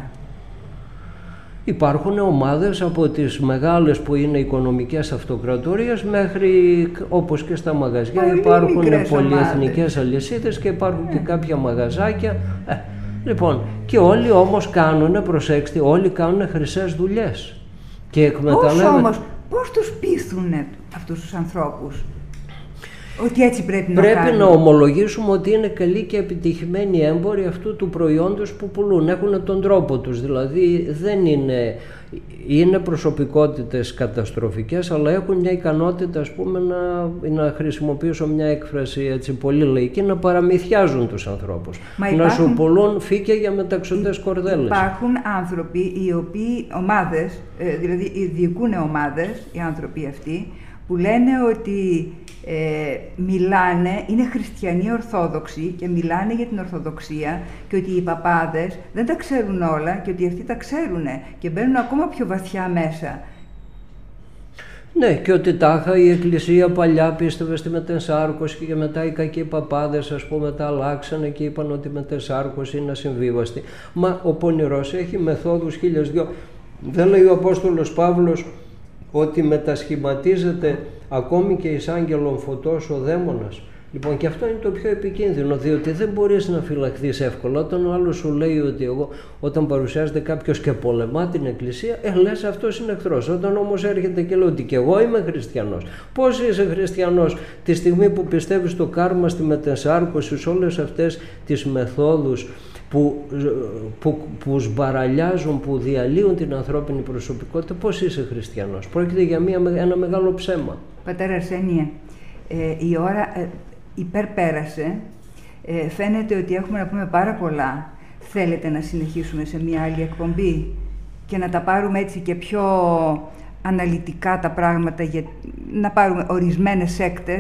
Υπάρχουν ομάδες από τις μεγάλες που είναι οικονομικές αυτοκρατορίες μέχρι, όπως και στα μαγαζιά, πολύ υπάρχουν πολυεθνικές αλυσίδες και υπάρχουν yeah. και κάποια μαγαζάκια. Ε, λοιπόν, και όλοι όμως κάνουν, προσέξτε, όλοι κάνουν χρυσές δουλειές. Και εκμεταλλεύονται... Πώς όμως, πώς τους πείθουν αυτούς τους ανθρώπους ότι έτσι πρέπει να Πρέπει κάνουν? να ομολογήσουμε ότι είναι καλοί και επιτυχημένοι έμποροι αυτού του προϊόντος που πουλούν. Έχουν τον τρόπο τους, δηλαδή δεν είναι, είναι προσωπικότητες καταστροφικές, αλλά έχουν μια ικανότητα, ας πούμε, να, να χρησιμοποιήσω μια έκφραση έτσι πολύ λαϊκή, να παραμυθιάζουν τους ανθρώπους. Μα να υπάρχουν... σου πουλούν φύκια για μεταξωτές κορδέλες. Υπάρχουν άνθρωποι οι οποίοι, ομάδες, δηλαδή διοικούν ομάδες, οι άνθρωποι αυτοί, που λένε ότι ε, μιλάνε, είναι χριστιανοί ορθόδοξοι και μιλάνε για την Ορθοδοξία και ότι οι παπάδες δεν τα ξέρουν όλα και ότι αυτοί τα ξέρουν και μπαίνουν ακόμα πιο βαθιά μέσα. Ναι, και ότι τάχα η Εκκλησία παλιά πίστευε στη μετενσάρκωση και μετά οι κακοί παπάδες, ας πούμε, τα αλλάξανε και είπαν ότι η μετενσάρκωση είναι ασυμβίβαστη. Μα ο πονηρός έχει μεθόδους χίλιες δυο. Δεν λέει ο Απόστολος Παύλος ότι μετασχηματίζεται ακόμη και εις άγγελον φωτός ο δαίμονας. Λοιπόν, και αυτό είναι το πιο επικίνδυνο, διότι δεν μπορείς να φυλαχθείς εύκολα. Όταν ο άλλος σου λέει ότι εγώ, όταν παρουσιάζεται κάποιος και πολεμά την Εκκλησία, ε, λες αυτός είναι εχθρός. Όταν όμως έρχεται και λέει ότι και εγώ είμαι χριστιανός. Πώς είσαι χριστιανός τη στιγμή που πιστεύεις στο κάρμα, στη μετενσάρκωση, σε όλες αυτές τις μεθόδους που, που, που σμπαραλιάζουν, που διαλύουν την ανθρώπινη προσωπικότητα? Πώς είσαι χριστιανός? Πρόκειται για μια, ένα μεγάλο ψέμα. Πατέρα Αρσένιε, ε, η ώρα ε, υπερπέρασε. Ε, φαίνεται ότι έχουμε να πούμε πάρα πολλά. Θέλετε να συνεχίσουμε σε μια άλλη εκπομπή και να τα πάρουμε έτσι και πιο αναλυτικά τα πράγματα, για να πάρουμε ορισμένες σέκτες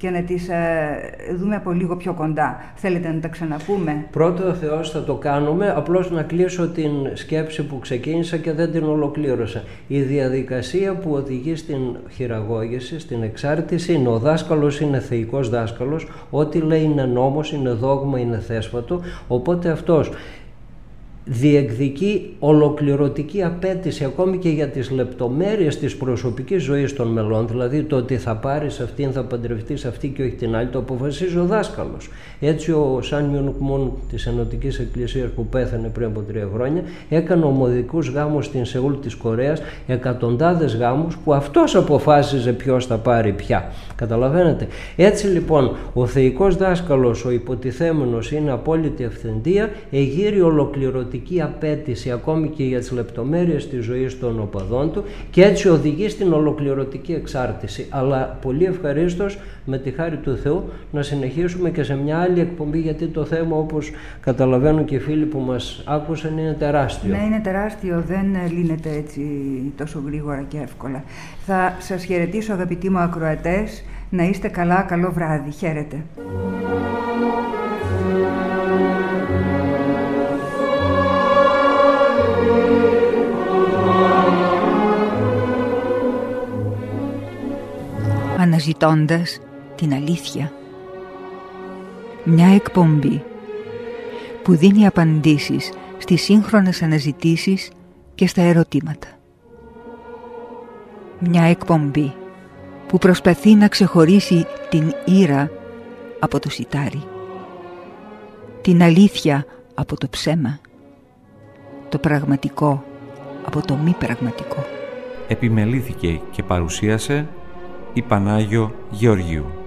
και να τις ε, δούμε από λίγο πιο κοντά. Θέλετε να τα ξαναπούμε? Πρώτο ο Θεός θα το κάνουμε, απλώς να κλείσω την σκέψη που ξεκίνησα και δεν την ολοκλήρωσα. Η διαδικασία που οδηγεί στην χειραγώγηση, στην εξάρτηση, είναι ο δάσκαλος είναι θεϊκός δάσκαλος, ό,τι λέει είναι νόμος, είναι δόγμα, είναι θέσπατο, οπότε αυτός διεκδικεί ολοκληρωτική απέτηση ακόμη και για τις λεπτομέρειες της προσωπικής ζωής των μελών, δηλαδή το ότι θα πάρεις αυτήν, θα παντρευτείς αυτή και όχι την άλλη, το αποφασίζει ο δάσκαλος. Έτσι ο Σαν Μιουν Κμουν της Ενωτικής Εκκλησίας που πέθανε πριν από τρία χρόνια έκανε ομαδικούς γάμους στην Σεούλ της Κορέας, εκατοντάδες γάμους που αυτός αποφάσιζε ποιος θα πάρει πια. Καταλαβαίνετε. Έτσι λοιπόν ο θεϊκός δάσκαλος, ο υποτιθέμενος, είναι απόλυτη αυθεντία, εγείρει ολοκληρωτική απέτηση ακόμη και για τις λεπτομέρειες της ζωής των οπαδών του και έτσι οδηγεί στην ολοκληρωτική εξάρτηση. Αλλά πολύ ευχαρίστως με τη χάρη του Θεού να συνεχίσουμε και σε μια άλλη εκπομπή, γιατί το θέμα, όπως καταλαβαίνουν και οι φίλοι που μας άκουσαν, είναι τεράστιο. Ναι, είναι τεράστιο, δεν λύνεται έτσι τόσο γρήγορα και εύκολα. Θα σας χαιρετήσω, αγαπητοί μου ακροατές, να είστε καλά, καλό βράδυ, χαίρετε. Αναζητώντας την αλήθεια. Μια εκπομπή που δίνει απαντήσεις στις σύγχρονες αναζητήσεις και στα ερωτήματα. Μια εκπομπή που προσπαθεί να ξεχωρίσει την ήρα από το σιτάρι, την αλήθεια από το ψέμα, το πραγματικό από το μη πραγματικό. Επιμελήθηκε και παρουσίασε η Πανάγιο Γεωργίου.